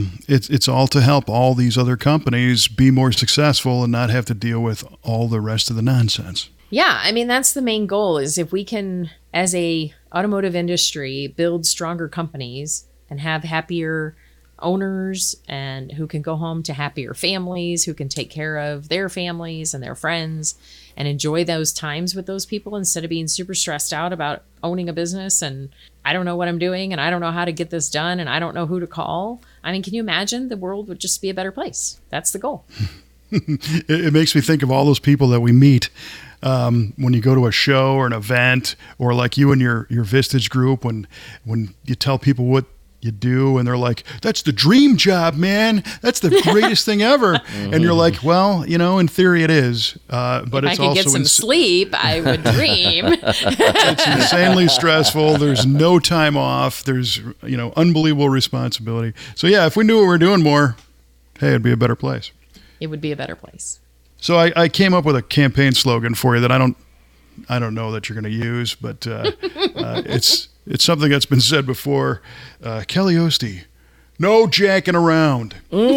all to help all these other companies be more successful and not have to deal with all the rest of the nonsense. Yeah, I mean, that's the main goal is if we can, as a automotive industry, build stronger companies and have happier owners and who can go home to happier families, who can take care of their families and their friends and enjoy those times with those people instead of being super stressed out about owning a business and I don't know what I'm doing and I don't know how to get this done and I don't know who to call. I mean, can you imagine the world would just be a better place? That's the goal. It makes me think of all those people that we meet when you go to a show or an event or like you and your Vistage group when you tell people what you do and they're like, that's the dream job, man. That's the greatest thing ever. And you're like, well, in theory it is. But if it's I could get some sleep, I would dream. It's insanely stressful. There's no time off. There's, unbelievable responsibility. So yeah, if we knew what we were doing more, hey, it'd be a better place. It would be a better place. So I came up with a campaign slogan for you that I don't know that you're going to use, but it's something that's been said before. Kelly Ostie, no jacking around.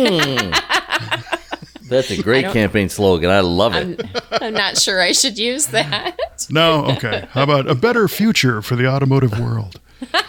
That's a great campaign slogan. I love it. I'm not sure I should use that. No? Okay. How about a better future for the automotive world?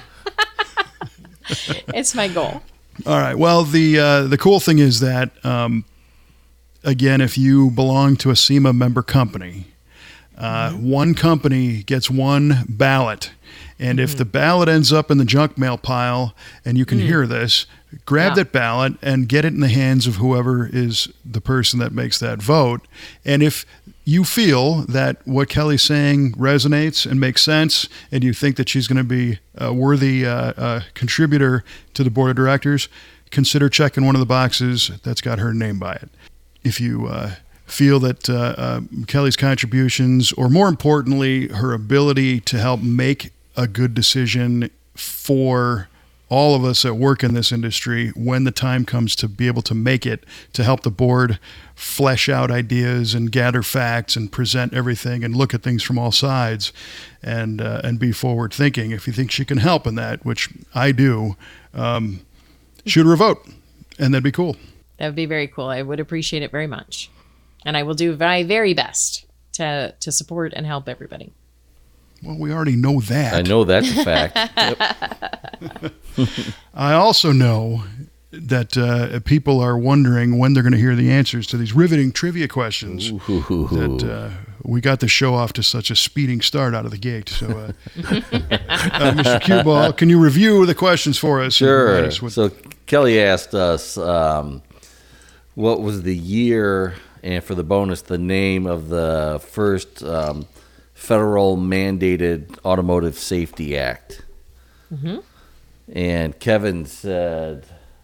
It's my goal. All right. Well, the cool thing is that, again, if you belong to a SEMA member company, one company gets one ballot. And if the ballot ends up in the junk mail pile and you can hear this, grab that ballot and get it in the hands of whoever is the person that makes that vote. And if you feel that what Kelly's saying resonates and makes sense, and you think that she's going to be a worthy contributor to the board of directors, consider checking one of the boxes that's got her name by it. If you feel that Kelly's contributions, or more importantly, her ability to help make a good decision for all of us that work in this industry when the time comes to be able to make it, to help the board flesh out ideas and gather facts and present everything and look at things from all sides and be forward thinking. If you think she can help in that, which I do, shoot her a vote, and that'd be cool. That would be very cool. I would appreciate it very much. And I will do my very best to support and help everybody. Well, we already know that. I know that's a fact. Yep. I also know that people are wondering when they're going to hear the answers to these riveting trivia questions. That we got the show off to such a speeding start out of the gate. So, Mr. Cueball, can you review the questions for us? Sure. So Kelly asked us, what was the year, and for the bonus, the name of the first federal mandated Automotive Safety Act. Mm-hmm. And Kevin said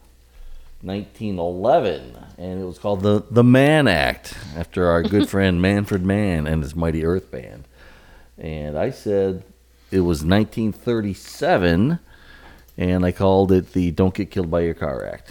1911, and it was called the Mann Act, after our good friend Manfred Mann and his Mighty Earth Band. And I said it was 1937, and I called it the Don't Get Killed by Your Car Act.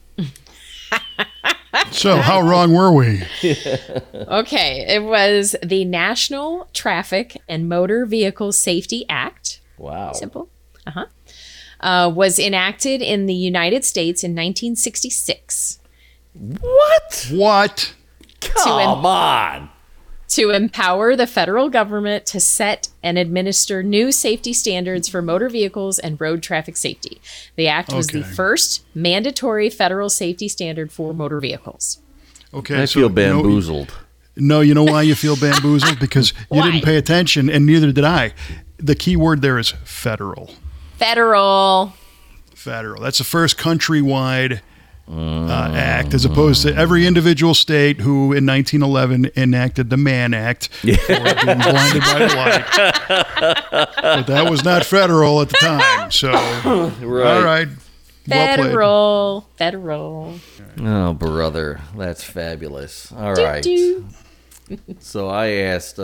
So how wrong were we? Okay, it was the National Traffic and Motor Vehicle Safety Act. Wow. Simple. Was enacted in the United States in 1966. What? Come on. To empower the federal government to set and administer new safety standards for motor vehicles and road traffic safety. The act was the first mandatory federal safety standard for motor vehicles. Okay, I feel bamboozled. No, you know why you feel bamboozled? Because you didn't pay attention, and neither did I. The key word there is federal. Federal. That's the first countrywide act, as opposed to every individual state who in 1911 enacted the Mann Act for being blinded by the light. But that was not federal at the time. So, all right. Well played. Federal. Oh, brother. That's fabulous. All right. So I asked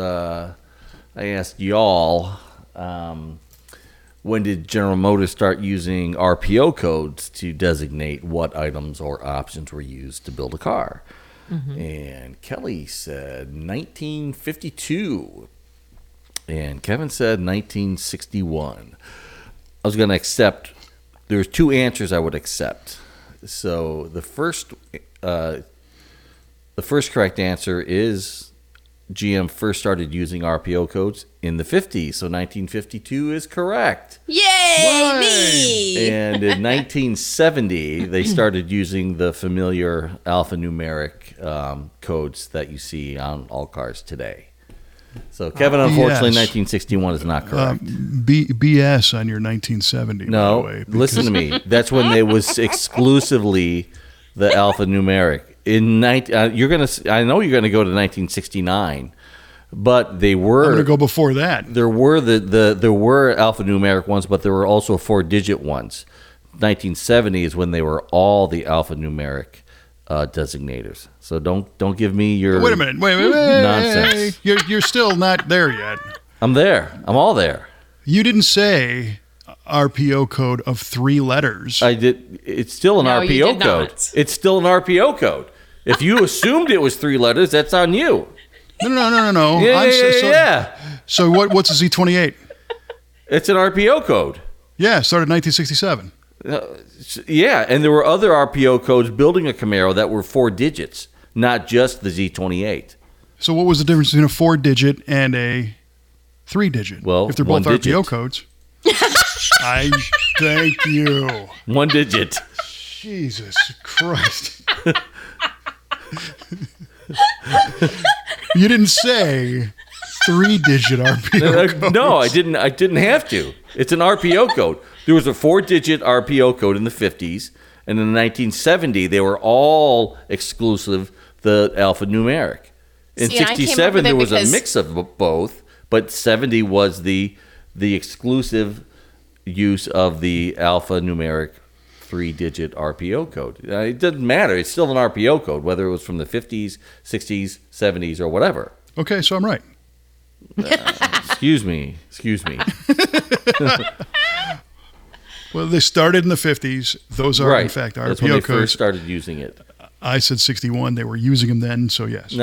y'all, when did General Motors start using RPO codes to designate what items or options were used to build a car? Mm-hmm. And Kelly said 1952. And Kevin said 1961. I was going to accept. There's two answers I would accept. So the first correct answer is GM first started using RPO codes in the 50s, so 1952 is correct. Yay, me! And in 1970, they started using the familiar alphanumeric codes that you see on all cars today. So Kevin, unfortunately, 1961 is not correct. BS on your 1970. No, by the way, listen to me. That's when it was exclusively the alphanumeric. I know you're gonna go to 1969, but they were. I'm gonna go before that. There were there were alphanumeric ones, but there were also 4-digit ones. 1970 is when they were all the alphanumeric designators. So don't give me your wait a minute nonsense. You're still not there yet. I'm there. I'm all there. You didn't say RPO code of 3 letters. I did. It's still an RPO code. It's still an RPO code. If you assumed it was 3 letters, that's on you. No. Yeah. So what's a Z28? It's an RPO code. Yeah, started in 1967. Yeah, and there were other RPO codes building a Camaro that were 4 digits, not just the Z28. So what was the difference between a 4-digit and a 3-digit? Well, if they're one both digit. RPO codes. I thank you. 1 digit. Jesus Christ. You didn't say 3-digit RPO code. No, I didn't have to. It's an RPO code. There was a 4-digit RPO code in the 50s, and in 1970 they were all exclusive the alphanumeric. In See, and I came up 67 with it there was a because- mix of both, but 70 was the exclusive use of the alphanumeric 3-digit RPO code. It doesn't matter. It's still an RPO code, whether it was from the 50s, 60s, 70s, or whatever. Okay, so I'm right. Excuse me. Well, they started in the 50s. Those are, in fact, That's when RPO they codes. first started using it. I said 61. They were using them then, so yes.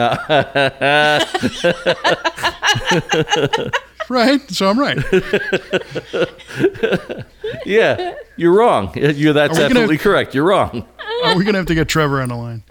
Right? So I'm right. Yeah, you're wrong. That's Are we gonna- absolutely correct. You're wrong. Are we going to have to get Trevor on the line?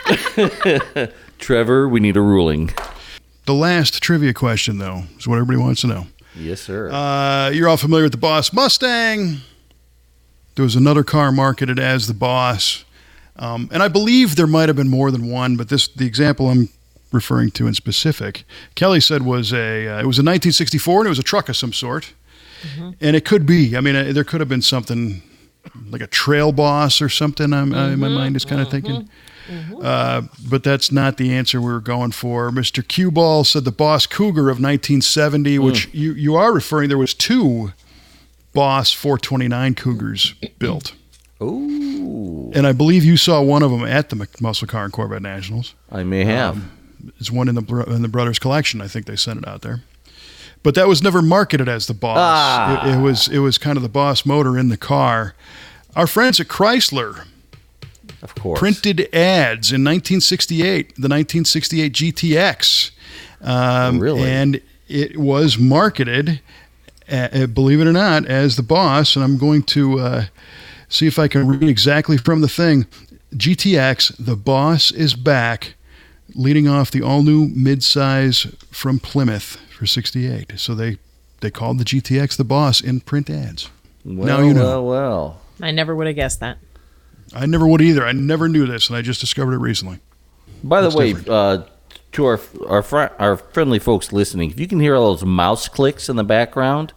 Trevor, we need a ruling. The last trivia question, though, is what everybody wants to know. Yes, sir. You're all familiar with the Boss Mustang. There was another car marketed as the Boss. And I believe there might have been more than one, but the example I'm referring to in specific, Kelly said it was a 1964, and it was a truck of some sort. Mm-hmm. And it could be. I mean, there could have been something like a Trail Boss or something. My mind is kind of thinking. But that's not the answer we were going for. Mr. Cue Ball said the Boss Cougar of 1970, which you are referring. There was 2 Boss 429 Cougars built. Ooh. And I believe you saw one of them at the Muscle Car and Corvette Nationals. I may have. It's one in the Brothers collection. I think they sent it out there. But that was never marketed as the Boss. It was kind of the Boss motor in the car. Our friends at Chrysler Of course. printed ads in 1968, the 1968 GTX. Really? And it was marketed, believe it or not, as the Boss. And I'm going to see if I can read exactly from the thing. GTX, the Boss is back, leading off the all-new midsize from Plymouth for 68. So they called the GTX the Boss in print ads. Well, now you know. Well. I never would have guessed that. I never would either. I never knew this, and I just discovered it recently. By the That's way, different. to our friendly folks listening, if you can hear all those mouse clicks in the background,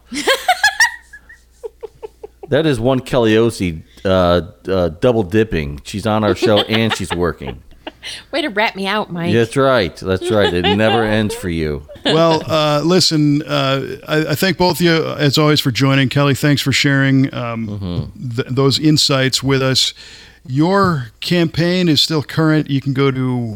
that is one Kelly double dipping. She's on our show and she's working. Way to rat me out, Mike. That's right. It never ends for you. Well, listen, I thank both of you, as always, for joining. Kelly, thanks for sharing those insights with us. Your campaign is still current. You can go to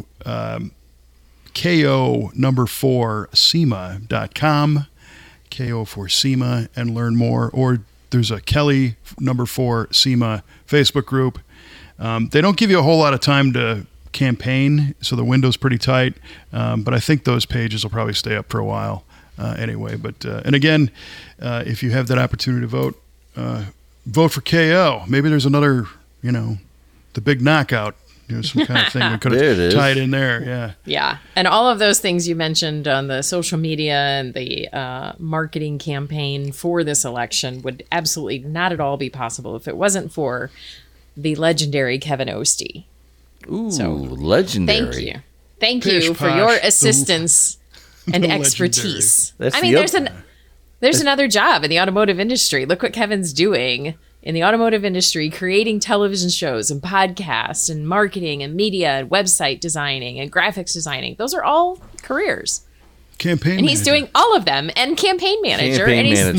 ko4SEMA.com, ko4SEMA, and learn more. Or there's a Kelly4SEMA Facebook group. They don't give you a whole lot of time to campaign, so the window's pretty tight, but I think those pages will probably stay up for a while anyway. But and again, if you have that opportunity to vote, vote for KO. Maybe there's another, the big knockout, some kind of thing we could have tied in there. Yeah. And all of those things you mentioned on the social media and the marketing campaign for this election would absolutely not at all be possible if it wasn't for the legendary Kevin Ostie. Ooh, legendary. Thank you for your assistance and the expertise. Legendary. There's another job in the automotive industry. Look what Kevin's doing in the automotive industry, creating television shows and podcasts and marketing and media and website designing and graphics designing. Those are all careers. Campaign And he's doing all of them, and campaign manager.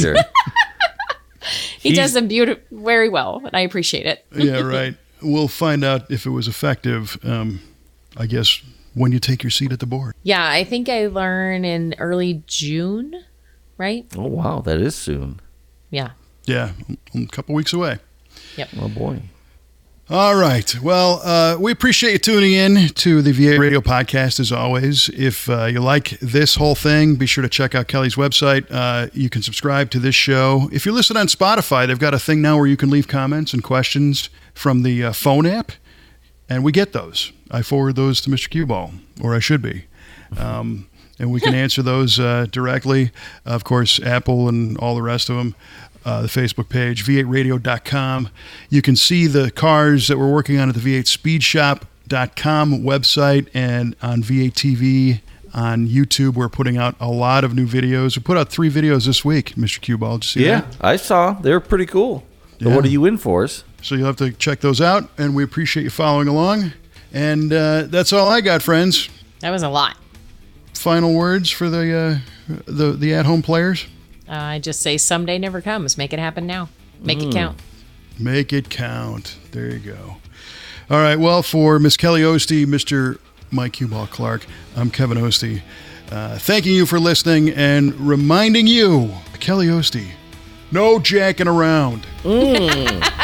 He does them very well, and I appreciate it. Yeah, right. We'll find out if it was effective, I guess, when you take your seat at the board. Yeah, I think I learn in early June, right? Oh, wow. That is soon. Yeah. Yeah, a couple weeks away. Yep. Oh, boy. All right. Well, we appreciate you tuning in to the V8 Radio Podcast, as always. If you like this whole thing, be sure to check out Kelly's website. You can subscribe to this show. If you listen on Spotify, they've got a thing now where you can leave comments and questions from the phone app, and we get those. I forward those to Mr. Q-Ball, or I should be. And we can answer those directly. Of course, Apple and all the rest of them. The Facebook page, v8radio.com. You can see the cars that we're working on at the v8speedshop.com website and on V8 TV on YouTube. We're putting out a lot of new videos. We put out 3 videos this week, Mr. Q-Ball. Did you see that? Yeah, I saw. They were pretty cool. So what are you in for us? So you'll have to check those out, and we appreciate you following along. And that's all I got, friends. That was a lot. Final words for the at-home players? I just say someday never comes. Make it happen now. Make it count. Make it count. There you go. All right. Well, for Miss Kelly Ostie, Mr. Mike Q-Ball Clark, I'm Kevin Ostie. Thanking you for listening and reminding you, Kelly Ostie, no jacking around.